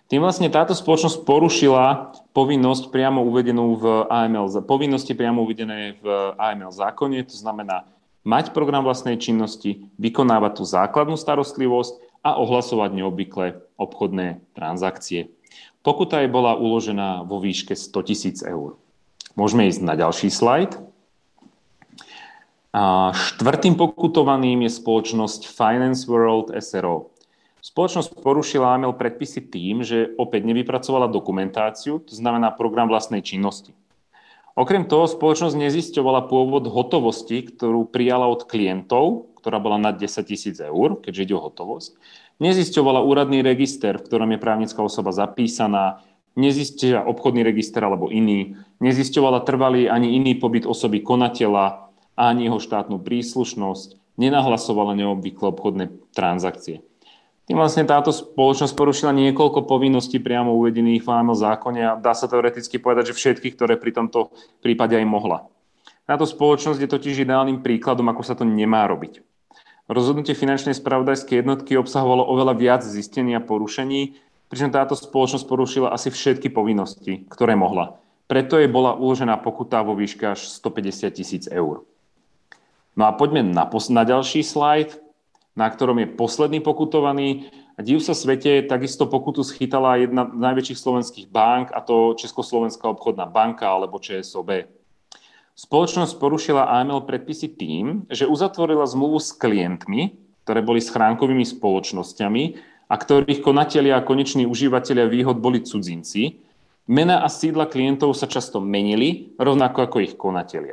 Tým vlastne táto spoločnosť porušila povinnosť priamo uvedenú v á em el, povinnosti priamo uvedené v á em el zákone, to znamená mať program vlastnej činnosti, vykonávať tú základnú starostlivosť a ohlasovať neobvyklé obchodné transakcie. Pokuta jej bola uložená vo výške sto tisíc eur. Môžeme ísť na ďalší slajd. A štvrtým pokutovaným je spoločnosť Finance World es er ó. Spoločnosť porušila á em el predpisy tým, že opäť nevypracovala dokumentáciu, to znamená program vlastnej činnosti. Okrem toho spoločnosť nezisťovala pôvod hotovosti, ktorú prijala od klientov, ktorá bola nad desať tisíc eur, keďže ide o hotovosť. Nezisťovala úradný register, v ktorom je právnická osoba zapísaná, nezisťovala obchodný register alebo iný, nezisťovala trvalý ani iný pobyt osoby konateľa, ani jeho štátnu príslušnosť, nenahlasovala neobvyklé obchodné transakcie. Tým vlastne táto spoločnosť porušila niekoľko povinností priamo uvedených v á em el zákone a dá sa teoreticky povedať, že všetky, ktoré pri tomto prípade aj mohla. Táto spoločnosť je totiž ideálnym príkladom, ako sa to nemá robiť. Rozhodnutie finančnej spravodajskej jednotky obsahovalo oveľa viac zistení a porušení, pričom táto spoločnosť porušila asi všetky povinnosti, ktoré mohla. Preto jej bola uložená pokuta vo výške až stopäťdesiat tisíc eur. No a poďme na, pos- na ďalší slajd, na ktorom je posledný pokutovaný. A div sa svete, takisto pokutu schytala jedna z najväčších slovenských bank, a to Československá obchodná banka alebo čé es ó bé. Spoločnosť porušila á em el predpisy tým, že uzatvorila zmluvu s klientmi, ktoré boli schránkovými spoločnosťami a ktorých konatelia a koneční užívateľia výhod boli cudzinci. Mená a sídla klientov sa často menili, rovnako ako ich konatelia.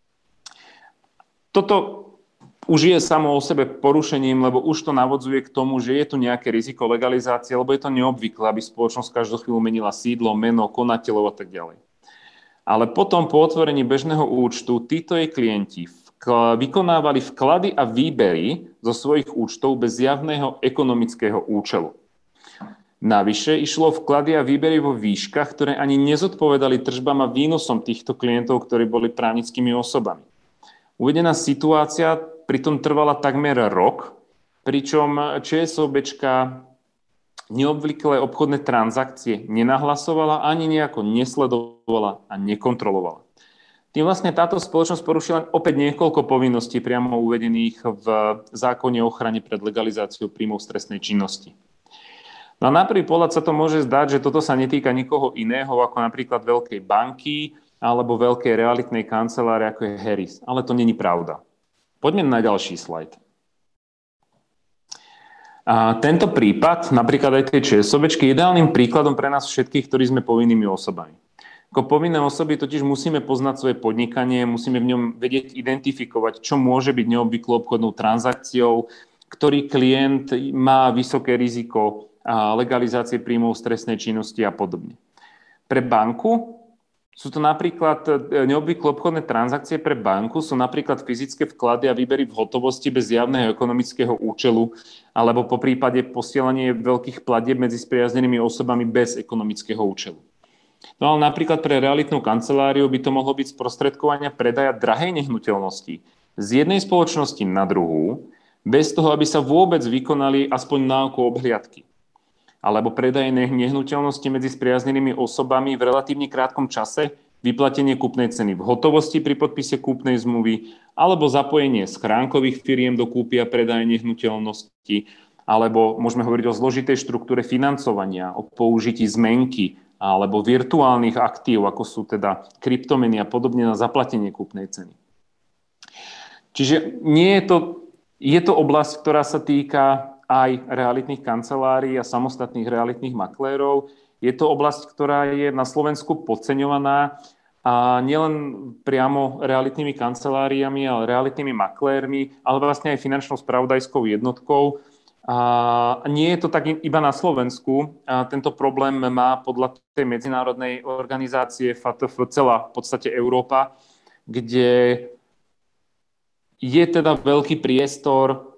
Toto už je samo o sebe porušením, lebo už to navodzuje k tomu, že je tu nejaké riziko legalizácie, lebo je to neobvyklé, aby spoločnosť každú chvíľu menila sídlo, meno, konateľov a tak ďalej. Ale potom po otvorení bežného účtu títo jej klienti vk- vykonávali vklady a výbery zo svojich účtov bez zjavného ekonomického účelu. Navyše išlo vklady a výbery vo výškach, ktoré ani nezodpovedali tržbám a výnosom týchto klientov, ktorí boli právnickými osobami. Uvedená situácia pritom trvala takmer rok, pričom ČSOBčka neobvyklé obchodné transakcie nenahlasovala, ani nejako nesledovala a nekontrolovala. Tým vlastne táto spoločnosť porušila opäť niekoľko povinností priamo uvedených v zákone o ochrane pred legalizáciou príjmov z trestnej činnosti. No a na prvý pohľad sa to môže zdať, že toto sa netýka nikoho iného, ako napríklad veľkej banky alebo veľkej realitnej kancelárie, ako je Harris. Ale to není pravda. Poďme na ďalší slajd. A tento prípad, napríklad aj tej ČSOBčky, je ideálnym príkladom pre nás všetkých, ktorí sme povinnými osobami. Ako povinné osoby totiž musíme poznať svoje podnikanie, musíme v ňom vedieť identifikovať, čo môže byť neobvyklou obchodnou transakciou, ktorý klient má vysoké riziko legalizácie príjmov z trestnej činnosti a podobne. Pre banku sú to napríklad neobvyklé obchodné transakcie pre banku, sú napríklad fyzické vklady a výbery v hotovosti bez javného ekonomického účelu alebo po prípade posielanie veľkých platieb medzi spriaznenými osobami bez ekonomického účelu. No ale napríklad pre realitnú kanceláriu by to mohlo byť sprostredkovania predaja drahej nehnuteľnosti z jednej spoločnosti na druhú, bez toho, aby sa vôbec vykonali aspoň na oko obhliadky. Alebo predaje nehnuteľnosti medzi spriaznenými osobami v relatívne krátkom čase, vyplatenie kúpnej ceny v hotovosti pri podpise kúpnej zmluvy, alebo zapojenie schránkových firiem do kúpy a predaje nehnuteľnosti, alebo môžeme hovoriť o zložitej štruktúre financovania, o použití zmenky, alebo virtuálnych aktív, ako sú teda kryptomeny a podobne na zaplatenie kúpnej ceny. Čiže nie je to, je to oblasť, ktorá sa týka aj realitných kancelárií a samostatných realitných maklérov. Je to oblasť, ktorá je na Slovensku podceňovaná a nielen priamo realitnými kanceláriami, ale realitnými maklérmi, ale vlastne aj finančnou spravodajskou jednotkou. A nie je to tak iba na Slovensku. A tento problém má podľa tej medzinárodnej organizácie F A T F celá v podstate Európa, kde je teda veľký priestor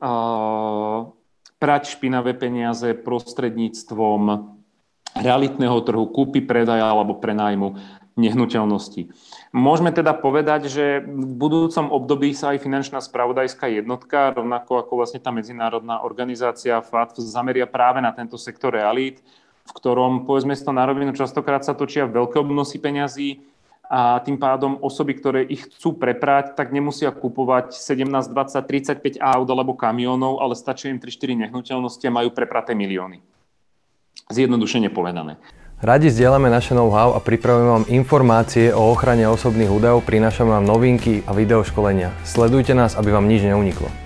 prať špinavé peniaze prostredníctvom realitného trhu, kúpy, predaja alebo prenájmu nehnuteľností. Môžeme teda povedať, že v budúcom období sa aj finančná spravodajská jednotka, rovnako ako vlastne tá medzinárodná organizácia F A T F, zameria práve na tento sektor realít, v ktorom, povedzme si to na rovinu, častokrát sa točia veľké obnosy peňazí a tým pádom osoby, ktoré ich chcú preprať, tak nemusia kupovať sedemnásť, dvadsať, tridsaťpäť aut alebo kamionov, ale stačí im tri štyri nehnuteľnosti a majú prepraté milióny. Zjednodušene povedané. Radi zdieľame naše know-how a pripravujeme vám informácie o ochrane osobných údajov, prinášame vám novinky a videoškolenia. Sledujte nás, aby vám nič neuniklo.